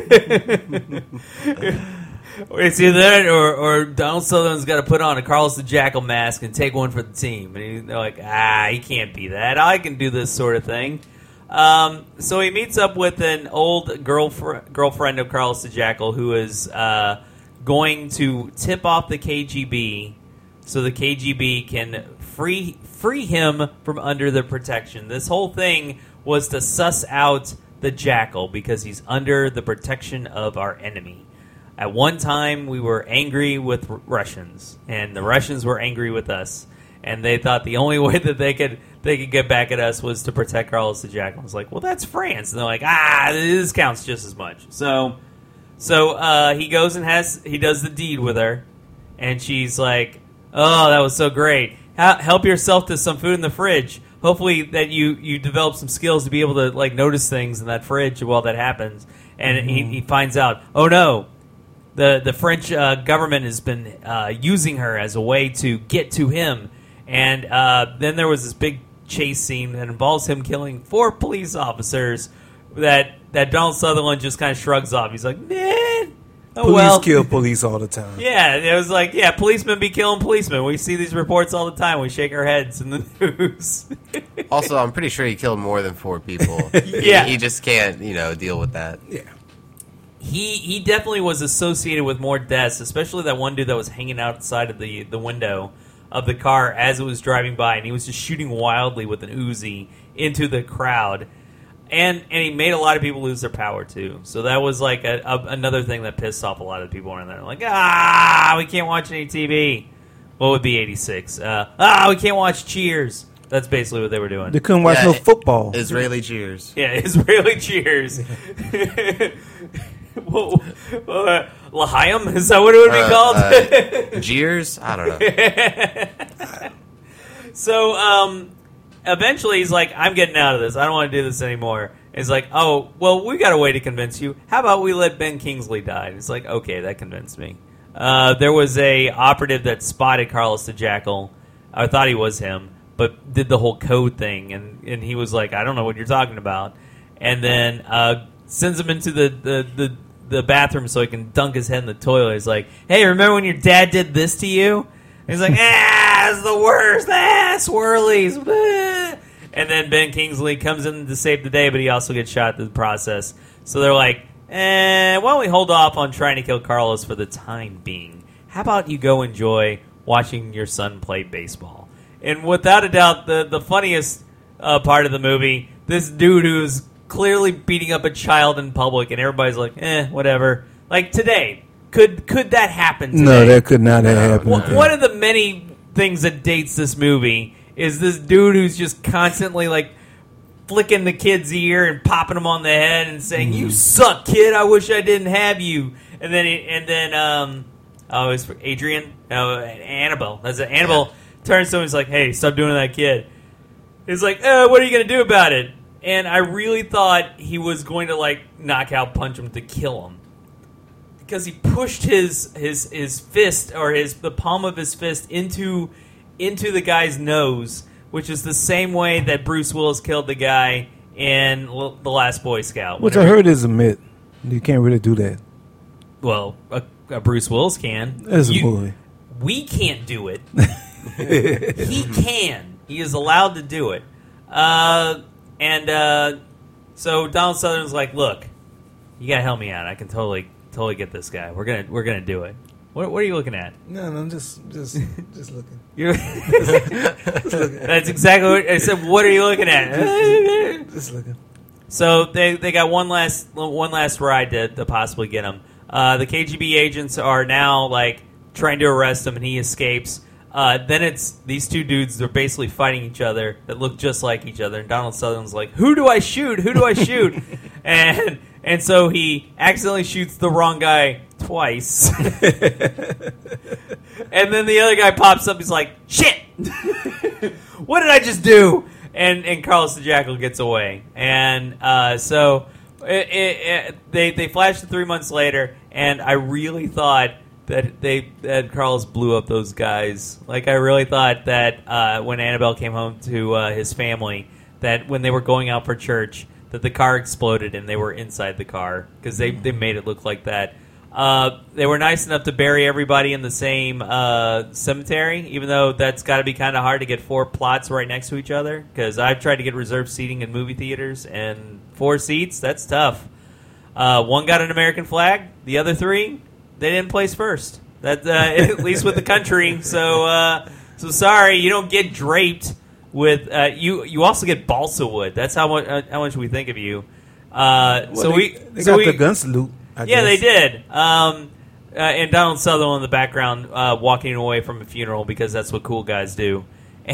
It's either that or, or Donald Sutherland's got to put on a Carlos the Jackal mask and take one for the team. And he, they're like, ah, he can't be that. I can do this sort of thing. Um, so he meets up with an old girlfri- girlfriend of Carlos the Jackal, who is uh, going to tip off the K G B so the K G B can free free him from under their protection. This whole thing was to suss out the Jackal because he's under the protection of our enemy. At one time, we were angry with R- Russians, and the Russians were angry with us. And they thought the only way that they could they could get back at us was to protect Carlos the Jackal. I was like, well, that's France. And they're like, ah, this counts just as much. So so uh, he goes and has he does the deed with her, and she's like, oh, that was so great. Help yourself to some food in the fridge. Hopefully that you, you develop some skills to be able to like notice things in that fridge while that happens. And mm-hmm. he, he finds out, oh no, the the French uh, government has been uh, using her as a way to get to him. And uh, then there was this big chase scene that involves him killing four police officers that that Donald Sutherland just kind of shrugs off. He's like, man, oh police well. kill police all the time. Yeah, it was like, yeah, policemen be killing policemen. We see these reports all the time. We shake our heads in the news. Also, I'm pretty sure he killed more than four people. yeah. He, he just can't, you know, deal with that. Yeah. He he definitely was associated with more deaths, especially that one dude that was hanging outside of the, the window of the car as it was driving by, and he was just shooting wildly with an Uzi into the crowd. And and he made a lot of people lose their power, too. So that was like a, a, another thing that pissed off a lot of people in there. Like, ah, we can't watch any T V. What would be eighty-six? Uh, ah, we can't watch Cheers. That's basically what they were doing. They couldn't watch yeah, no football. Israeli Cheers. Yeah, Israeli Cheers. Well, uh, L'Chaim? Is that what it would be uh, called? uh, Jeers? I don't know. So, um, eventually he's like, I'm getting out of this. I don't want to do this anymore. It's like, oh, well, we got a way to convince you. How about we let Ben Kingsley die? It's like, okay, that convinced me. Uh, there was a operative that spotted Carlos the Jackal. I thought he was him, but did the whole code thing. And, and he was like, I don't know what you're talking about. And then uh, sends him into the, the, the the bathroom so he can dunk his head in the toilet. He's like, "Hey, remember when your dad did this to you?" And he's like, "Ah, it's the worst. Ah, swirlies." Ah. And then Ben Kingsley comes in to save the day, but he also gets shot through the process. So they're like, eh, why don't we hold off on trying to kill Carlos for the time being? How about you go enjoy watching your son play baseball? And without a doubt, the, the funniest uh, part of the movie, this dude who's clearly beating up a child in public, and everybody's like, eh, whatever. Like today, could could that happen today? No, that could not have happened. One, one of the many things that dates this movie is this dude who's just constantly like flicking the kid's ear and popping him on the head and saying, mm. "You suck, kid. I wish I didn't have you." And then and then um, oh, it's Adrian, no, Annabelle. That's it. Annabelle yeah. turns to him and is like, "Hey, stop doing that, kid." He's like, uh, "What are you gonna do about it?" And I really thought he was going to like knockout punch him to kill him, because he pushed his his his fist or his the palm of his fist into into the guy's nose, which is the same way that Bruce Willis killed the guy in L- The Last Boy Scout. Which I heard is a myth. You can't really do that. Well, a, a Bruce Willis can. That's you, a movie. We can't do it. He can. He is allowed to do it. Uh, and uh, so Donald Sutherland's like, "Look, you gotta help me out. I can totally, totally get this guy. We're gonna, we're gonna do it." What, what are you looking at? No, no, I'm just, just, just looking. You're just looking. That's exactly what I said. What are you looking at? Just looking. So they they got one last one last ride to, to possibly get him. Uh, the K G B agents are now like trying to arrest him, and he escapes. Uh, then it's these two dudes. They're basically fighting each other that look just like each other. And Donald Sutherland's like, "Who do I shoot? Who do I shoot?" and and so he accidentally shoots the wrong guy twice. And then the other guy pops up. He's like, "Shit! What did I just do?" And and Carlos the Jackal gets away. And uh, so it, it, it, they they flash to three months later, and I really thought that they that Carlos blew up those guys. Like I really thought that uh, when Annabelle came home to uh, his family, that when they were going out for church, that the car exploded and they were inside the car because they they made it look like that. Uh, they were nice enough to bury everybody in the same uh, cemetery, even though that's got to be kind of hard to get four plots right next to each other, because I've tried to get reserved seating in movie theaters, and four seats, that's tough. Uh, one got an American flag. The other three, they didn't place first. That uh, at least with the country. So, uh, so sorry, you don't get draped with. Uh, you you also get balsa wood. That's how much uh, how much we think of you. Uh, well, so they, we they so got we, the gun salute. I yeah, guess. they did. Um, uh, and Donald Sutherland in the background uh, walking away from a funeral because that's what cool guys do.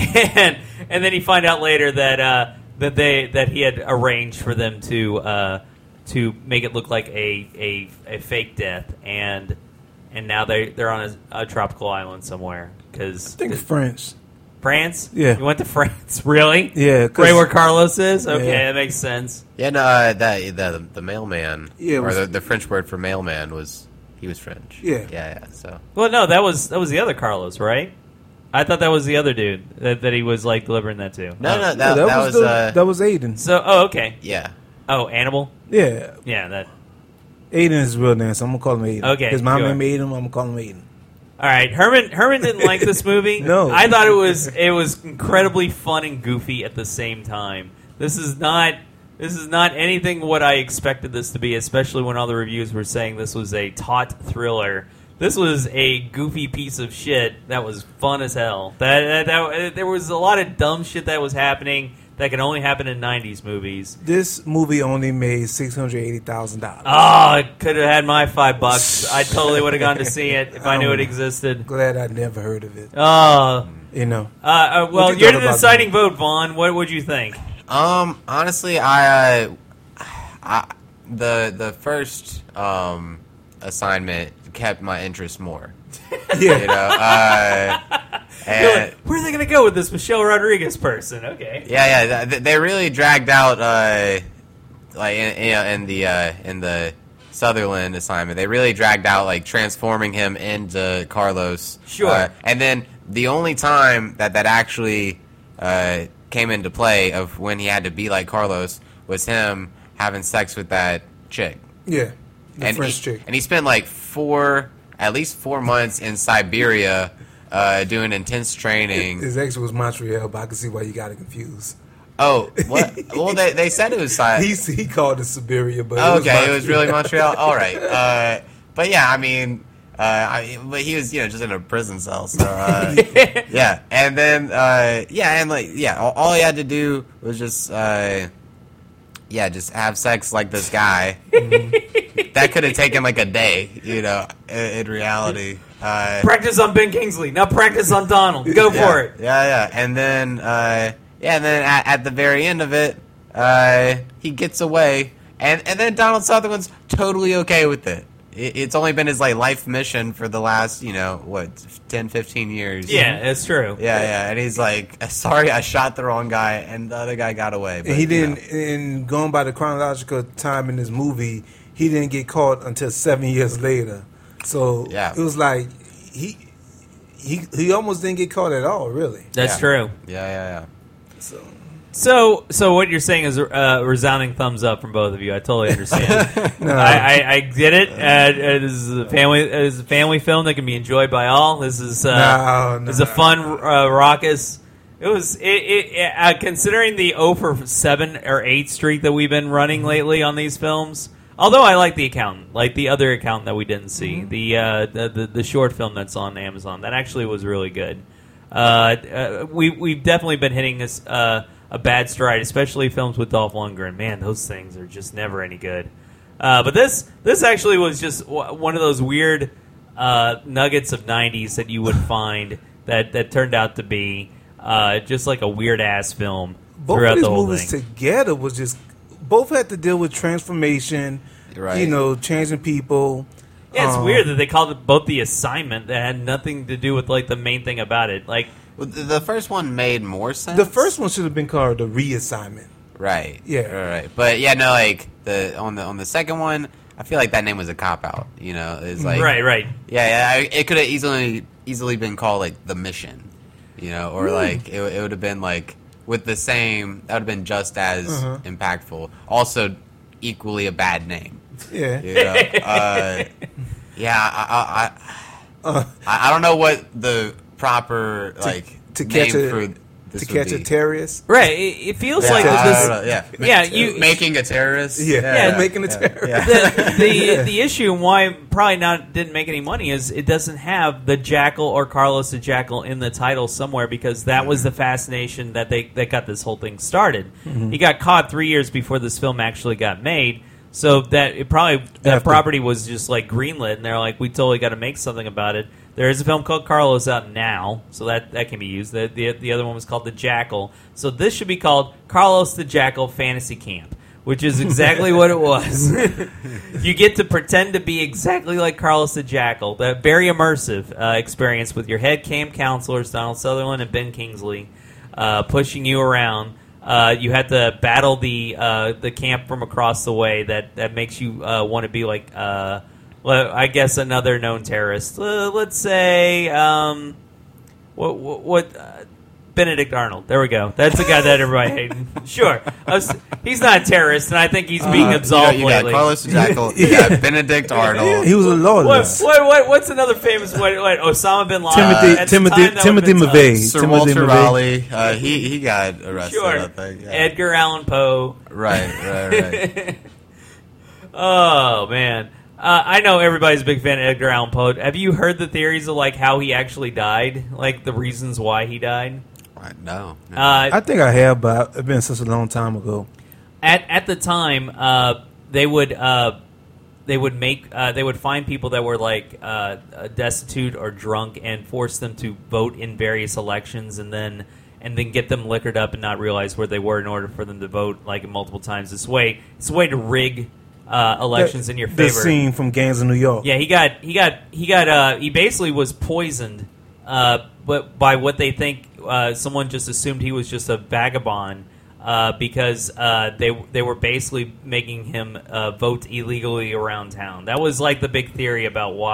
And and then you find out later that uh, that they that he had arranged for them to uh, to make it look like a, a, a fake death, and and now they they're on a, a tropical island somewhere. Cause I think France. France? Yeah. You went to France? Really? Yeah. Right where Carlos is? Okay, Yeah. that makes sense. Yeah, no, uh, that the the mailman, Yeah, it or was- the, the French word for mailman was he was French. Yeah. yeah, yeah. So Well, no, that was that was the other Carlos, right? I thought that was the other dude that, that he was like delivering that to. no, Oh. no, that, Yeah, that, that, was, was the, uh, that was Aiden. So, oh, okay. yeah. Oh, Animal? Yeah, Yeah, that. Aiden is his real name, so I'm gonna call him Aiden. Okay, His mom sure. name Aiden. I'm gonna call him Aiden. All right, Herman. Herman didn't like this movie. No. I thought it was it was incredibly fun and goofy at the same time. This is not this is not anything what I expected this to be, especially when all the reviews were saying this was a taut thriller. This was a goofy piece of shit that was fun as hell. That, that, that there was a lot of dumb shit that was happening that can only happen in nineties movies. This movie only made six hundred eighty thousand dollars. Oh, I could have had my five bucks. I totally would have gone to see it if I knew it existed. Glad I never heard of it. Oh, You know. uh, uh, well, What you you're thought the about deciding vote, Vaughn. What would you think? Um, honestly, I, uh, I the the first um assignment kept my interest more. Yeah. You know, uh, You're and, like, where are they going to go with this Michelle Rodriguez person? Okay. yeah, yeah, th- they really dragged out, uh, like in, you know, in the uh, in the Sutherland assignment, they really dragged out like transforming him into Carlos. Sure. Uh, and then the only time that that actually uh, came into play of when he had to be like Carlos was him having sex with that chick. Yeah. The and French he, chick. and he spent like four, at least four months in Siberia, uh, doing intense training. His ex was Montreal, but I can see why you got it confused. Oh, what? Well, they they said it was Siberia. He he called it Siberia, but Oh, it was okay, it Montreal. was really Montreal. All right, uh, but yeah, I mean, uh, I, but he was you know just in a prison cell, so uh, yeah. And then uh, yeah, and like yeah, all, all he had to do was just uh, yeah, just have sex like this guy. Mm-hmm. That could have taken like a day, you know, in, in reality. Uh, Practice on Ben Kingsley. Now practice on Donald. Go yeah, for it. Yeah, yeah, and then. Uh, Yeah, and then at, at the very end of it, uh, he gets away, and, and then Donald Sutherland's totally okay with it. it. It's only been his like life mission for the last, you know, what, ten, fifteen years. Yeah, it's true. Yeah, yeah, and he's like, sorry, I shot the wrong guy, and the other guy got away. But, And he didn't. You know. In going by the chronological time in this movie, he didn't get caught until seven years later. So Yeah. it was like he he he almost didn't get caught at all. Really. That's Yeah. true. Yeah, yeah, yeah. So So, so what you're saying is a uh, resounding thumbs up from both of you. I totally understand. No. I, I, I get it. Uh, uh, this is a family. This is a family film that can be enjoyed by all. This is uh, No, no. this is a fun, uh, raucous. It was it, it, it, uh, considering the oh for seven or eight streak that we've been running lately on these films. Although I like the accountant, like the other accountant that we didn't see, Mm-hmm. the, uh, the the the short film that's on Amazon that actually was really good. Uh, uh, we we've definitely been hitting this. Uh, a bad stride, especially films with Dolph Lundgren. Man, those things are just never any good. Uh, but this this actually was just w- one of those weird uh, nuggets of nineties that you would find that, that turned out to be uh, just like a weird-ass film both throughout of these the whole movies thing. together was just both had to deal with transformation. Right. You know, changing people. Yeah, it's Um, weird that they called it both The Assignment that had nothing to do with like the main thing about it. Like, Well, the, the first one made more sense. The first one should have been called the reassignment. Right. Yeah. Right. right. But yeah, no, like the on the on the second one, I feel like that name was a cop out. You know, it's like right, right. Yeah, yeah. I, it could have easily easily been called like the mission. You know, or Mm. like it, it would have been like with the same. That would have been just as Uh-huh. impactful. Also, equally a bad name. Yeah. You know? uh, yeah. I I, I, Uh, I I don't know what the proper like to name catch a for to this would catch be. a terrorist. Right. It, it feels Yeah, like I this. don't know, yeah, Yeah, you making a terrorist. Yeah, Yeah. making a yeah, terrorist. yeah. the the, the issue and why it probably not didn't make any money is it doesn't have the Jackal or Carlos the Jackal in the title somewhere because that was the fascination that they that got this whole thing started. Mhm. He got caught three years before this film actually got made, so that it probably that After. property was just like greenlit, and they're like, we totally got to make something about it. There is a film called Carlos out now, so that, that can be used. The, the the other one was called The Jackal, so this should be called Carlos the Jackal Fantasy Camp, which is exactly what it was. You get to pretend to be exactly like Carlos the Jackal. That very immersive uh, experience with your head camp counselors, Donald Sutherland and Ben Kingsley, uh, pushing you around. Uh, you had to battle the uh, the camp from across the way that, that makes you uh, want to be like, uh, well, I guess, another known terrorist. Uh, let's say, um, what, what, what uh, Benedict Arnold. There we go. That's the guy that everybody hated. Sure. I was, he's not a terrorist, and I think he's being Uh, absolved you got, you lately. got Carlos the Jackal. You got Benedict Arnold. He was a What, lawless. what, what, what's another famous what, what, Osama bin Laden? Timothy At the Timothy time, that Timothy would've been tough. McVeigh. Sir Timothy Walter McVeigh. Raleigh. Uh, he he got arrested. Sure. I think. Yeah. Edgar Allan Poe. Right. Right. Right. Oh, man. Uh, I know everybody's a big fan of Edgar Allan Poe. Have you heard the theories of like how he actually died? Like the reasons why he died? Right, no. no. Uh, I think I have, but it's been such a long time ago. at at the time, uh, they would uh, they would make uh, they would find people that were like uh, destitute or drunk and force them to vote in various elections, and then and then get them liquored up and not realize where they were in order for them to vote like multiple times. This way, it's a way to rig uh, elections The- in your The favor. scene from Gangs of New York. Yeah, he got he got he got uh, he basically was poisoned, uh, but by what they think uh, someone just assumed he was just a vagabond uh, because uh, they they were basically making him uh, vote illegally around town. That was like the big theory about why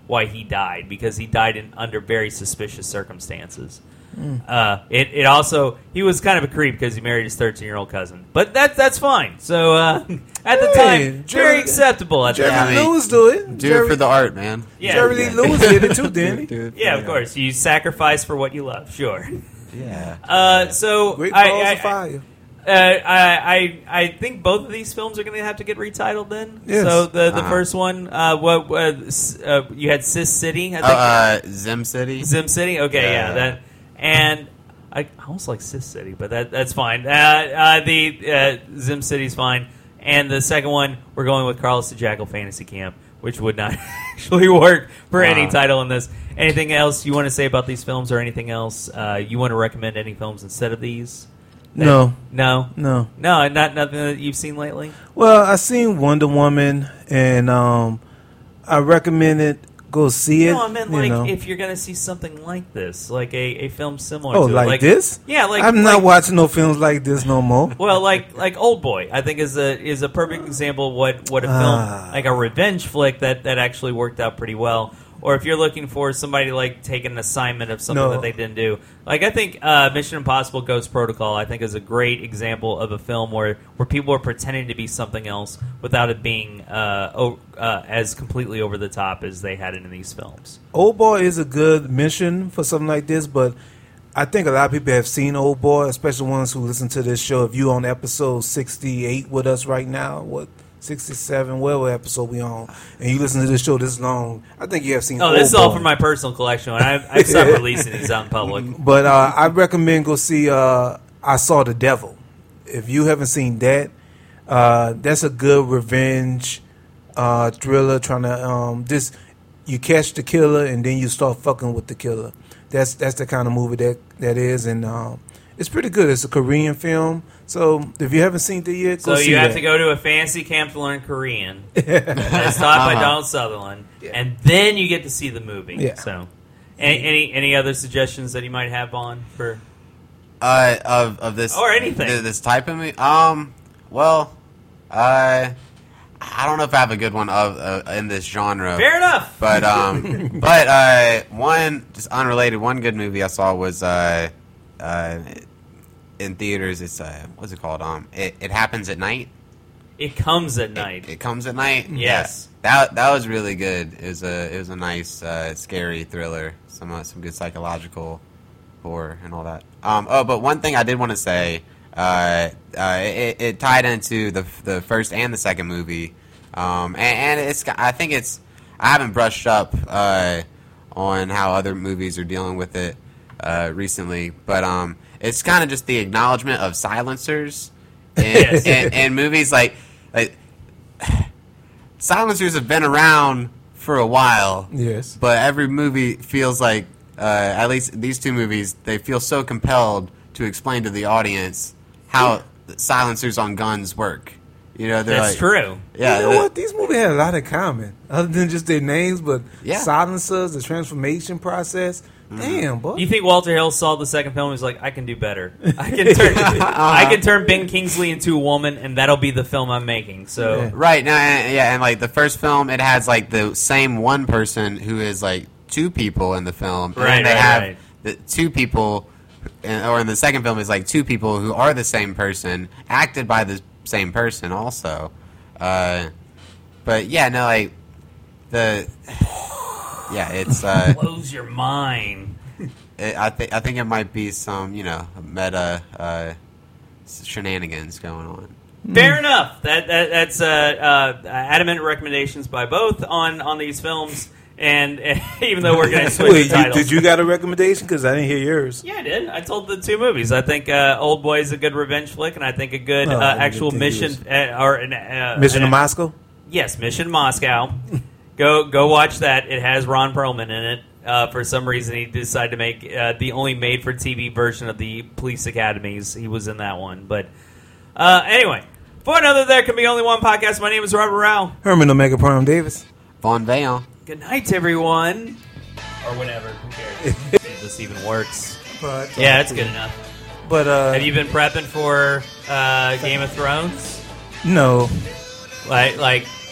why he died, because he died in under very suspicious circumstances. Mm. Uh, it, it also, he was kind of a creep because he married his thirteen-year-old cousin. But that's that's fine. So uh, at the Hey, time, Jerry- very acceptable at the Jerry time. I mean, Lewis do it. Do Jerry, it for the art, man. Yeah. Jerry Lee Lewis did it too, didn't he? Do it for Yeah, the of course. You sacrifice for what you love, sure. art. Yeah. Uh, so Great I, balls I, of fire. Uh, I, I I think both of these films are going to have to get retitled then. Yes. So the the Uh-huh. first one, uh, what uh, s- uh, you had Sis City, I Oh, think. uh, Zim City. Zim City. Okay, yeah. Yeah. that and I almost like Sis City, but that that's fine. Uh, uh, the uh, Zim City's fine, and the second one we're going with Carlos the Jackal Fantasy Camp, which would not actually work for any Wow. title in this. Anything else you want to say about these films, or anything else uh, you want to recommend any films instead of these? That- No. no, No. no, not nothing that you've seen lately. Well, I seen Wonder Woman, and um, I recommend it. Go see it. No, I meant you like know. if you're gonna see something like this, like a, a film similar Oh, to like, it. Like this? Yeah, like I'm like, not watching no films like this no more. Well, like like Old Boy, I think is a is a perfect example of what, what a film Ah. like a revenge flick that, that actually worked out pretty well. Or if you're looking for somebody to like take an assignment of something No. that they didn't do, like I think uh, Mission Impossible: Ghost Protocol, I think is a great example of a film where, where people are pretending to be something else without it being uh, o- uh, as completely over the top as they had it in these films. Old Boy is a good mission for something like this, but I think a lot of people have seen Old Boy, especially ones who listen to this show. If you on episode sixty-eight with us right now, what sixty-seven, whatever episode we on, and you listen to this show this long, I think you have seen. Oh, Old this is all Boy. from my personal collection. I've, I've stopped releasing these out in public. But uh, I recommend go see uh, I Saw the Devil. If you haven't seen that, uh, that's a good revenge uh, thriller. Trying to um, this, you catch the killer and then you start fucking with the killer. That's that's the kind of movie that that is, and um, it's pretty good. It's a Korean film, so if you haven't seen it yet, go So see you have that. to go to a fancy camp to learn Korean. It's taught by Uh-huh. Donald Sutherland, and then you get to see the movie. Yeah. So, any, any any other suggestions that you might have on for? Uh, of of this Or anything. th- this type of movie. Um, well, uh, I don't know if I have a good one of uh, in this genre. Fair enough. But um, but uh, one just unrelated. One good movie I saw was uh, uh, in theaters. It's uh, what's it called? Um, it, it happens at night. It comes at night. It, it comes at night. Yes. Yeah. That that was really good. It was a it was a nice uh, scary thriller. Some uh, some good psychological horror and all that. Um, oh, but one thing I did want to say, uh, uh, it, it tied into the the first and the second movie, um, and, and it's I think it's I haven't brushed up uh, on how other movies are dealing with it uh, recently, but um, it's kind of just the acknowledgement of silencers in, Yes. in, in movies like like silencers have been around for a while. Yes. But every movie feels like, uh, at least these two movies, they feel so compelled to explain to the audience how silencers on guns work. You know, they're That's like, true. Yeah, you know the- what? These movies had a lot in common, other than just their names, but Yeah. silencers, the transformation process. Damn, boy. You think Walter Hill saw the second film and was like, I can do better. I can turn I can turn Ben Kingsley into a woman, and that'll be the film I'm making. So Right, no, and, yeah, and like the first film, it has like the same one person who is like two people in the film. And Right, then they right, have right. the two people, and- or in the second film, is like two people who are the same person, acted by the same person also. Uh, but yeah, no, like the yeah, it's uh, blows your mind. it, I think I think it might be some you know meta uh, shenanigans going on. Fair enough. That, that that's uh, uh, adamant recommendations by both on, on these films. And even though we're going to switch Wait, the you, titles, did you got a recommendation? Because I didn't hear yours. Yeah, I did. I told the two movies. I think uh, Old Boy is a good revenge flick, and I think a good Oh, uh, I didn't actual think it mission was- uh, or an, uh, Mission to an- Moscow? Yes, Mission Moscow. go go watch that. It has Ron Perlman in it. Uh, for some reason, he decided to make uh, the only made-for-T V version of the police academies. He was in that one. But uh, anyway, for another There Can Be Only One podcast, my name is Robert Rao. Herman Omega Prime Davis. Von Veil. Good night, everyone. Or whatever. Who cares? If this even works. But, yeah, it's good enough. But uh, have you been prepping for uh, Game of Thrones? No. Like, like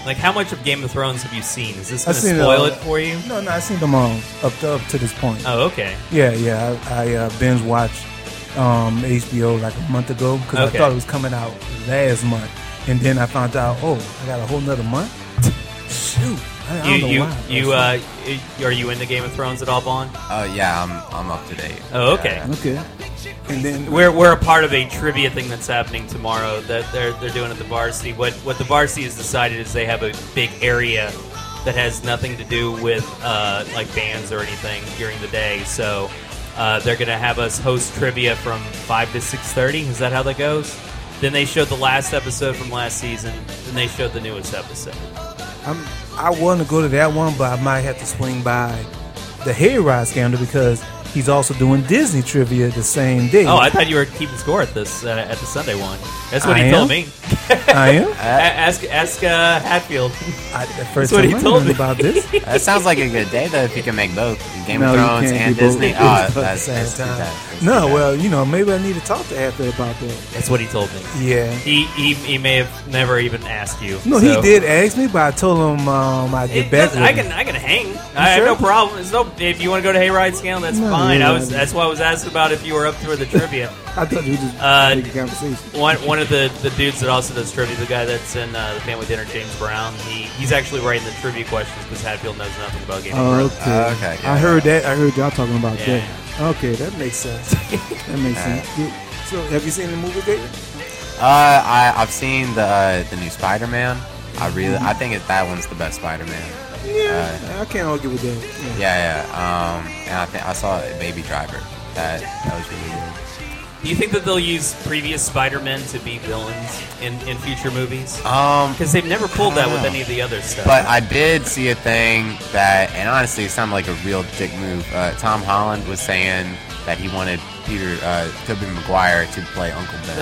Like, how much of Game of Thrones have you seen? Is this I going to seen spoil uh, it for you? No, no, I seen them all up to, up to this point. Oh, okay. Yeah, yeah. I, I uh, binge watched um, H B O like a month ago because Okay. I thought it was coming out last month, and then I found out, oh, I got a whole nother month. Shoot, I, I You, don't know you, why. you, uh, y- are you into Game of Thrones at all, Vaughn? Oh yeah, I'm I'm up to date. Oh, okay. Okay. And then We're we're a part of a trivia thing that's happening tomorrow that they're they're doing at the Varsity. What what the Varsity has decided is they have a big area that has nothing to do with uh, like bands or anything during the day. So uh, they're gonna have us host trivia from five to six thirty. Is that how that goes? Then they showed the last episode from last season. Then they showed the newest episode. I'm, I want to go to that one, but I might have to swing by the Hayride Scandal because he's also doing Disney trivia the same day. Oh, I thought you were keeping score at this uh, at the Sunday one. That's what I he am? told me. I am. A- ask ask uh, Hatfield. I, the That's first what time he I told learned me about this. That sounds like a good day though if you can make both Game No, of you Thrones can't and do both Disney. things Oh, at the that's, same that's too time. bad. That's No, too bad. well, you know, maybe I need to talk to Hatfield about that. That's what he told me. Yeah. He, he he may have never even asked you. No, so. he did ask me, but I told him um, I'd get It back does- with I him. can I can hang. I have sure? no problem. There's no if you want to go to Hayride Scale, that's No, fine. yeah, I was yeah. that's why I was asking about if you were up for the trivia. I thought you were just Uh, making conversation. One one of the, the dudes that also does trivia, the guy that's in uh, the Family Dinner, James Brown. He he's actually writing the trivia questions because Hatfield knows nothing about Game of Oh, Thrones. okay. Oh, okay, yeah. I heard that. I heard y'all talking about Yeah, that. Okay, that makes sense. that makes sense. You- So, have you seen the movie, David? Uh, I I've seen the uh, the new Spider-Man. I really I think it, that one's the best Spider-Man. Yeah, I can't argue with that. Yeah. Yeah, yeah. Um, and I think I saw Baby Driver. That that was really good. Do you think that they'll use previous Spider-Men to be villains in, in future movies? Um, Because they've never pulled I that don't with know. any of the other stuff. But I did see a thing that, and honestly, it sounded like a real dick move. Uh, Tom Holland was saying that he wanted Peter, uh, Tobey Maguire to play Uncle Ben.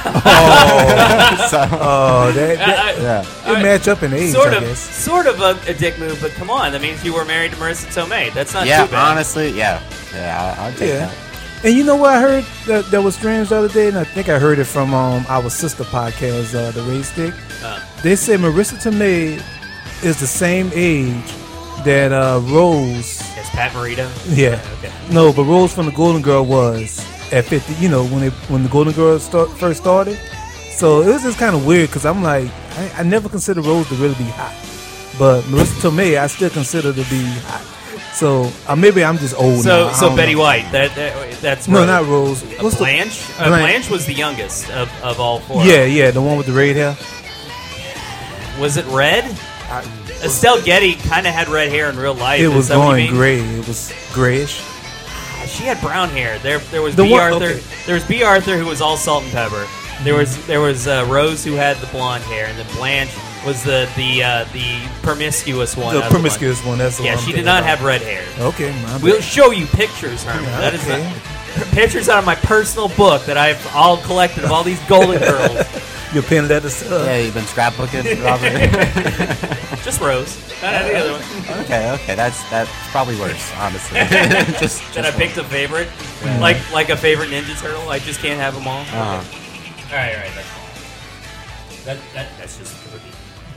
Oh, so, oh, that, that I- yeah. it match up in age, sort I of, guess. sort of a, a dick move, but come on, that means you were married to Marissa Tomei. That's not Yeah, too bad. honestly, yeah. Yeah, I'll, I'll take Yeah. that. And you know what I heard that, that was strange the other day, and I think I heard it from um, our sister podcast, uh, the Ray Stick. Uh, They said Marissa Tomei is the same age that uh, Rose. Is Pat Morita? Yeah. Okay. No, but Rose from the Golden Girl was at fifty. You know, when they when the Golden Girls start, first started. So it was just kind of weird because I'm like, I, I never considered Rose to really be hot, but Marissa Tomei I still consider to be hot. So uh, maybe I'm just old. So, now. I so don't Betty know. White. That, that that's No, Rose. not Rose. Uh, What's the- Blanche? Uh, Blanche. Blanche was the youngest of, of all four. Yeah, yeah, the one with the red hair. Was it red? I, Estelle Getty kind of had red hair in real life. it Is was that what you going mean? gray. It was grayish. She had brown hair. There, there was The B. one- Arthur. okay. There was B. Arthur who was all salt and pepper. There was there was uh, Rose who had the blonde hair, and then Blanche was the the uh, the promiscuous one. The of promiscuous one. That's the Yeah, one I'm she did thinking not about. have red hair. Okay, my bad. We'll show you pictures, Herman. Yeah, That is okay. not, pictures out of my personal book that I've all collected of all these Golden Girls. Your pen letters. Uh, Yeah, you've been scrapbooking, Robert. Just Rose, not any other one. Okay, okay, that's that's probably worse, honestly. just, just Then I picked a favorite, Yeah. like like a favorite Ninja Turtle. I just can't have them all. Uh-huh. All right, all right, that's fine. That, that that's just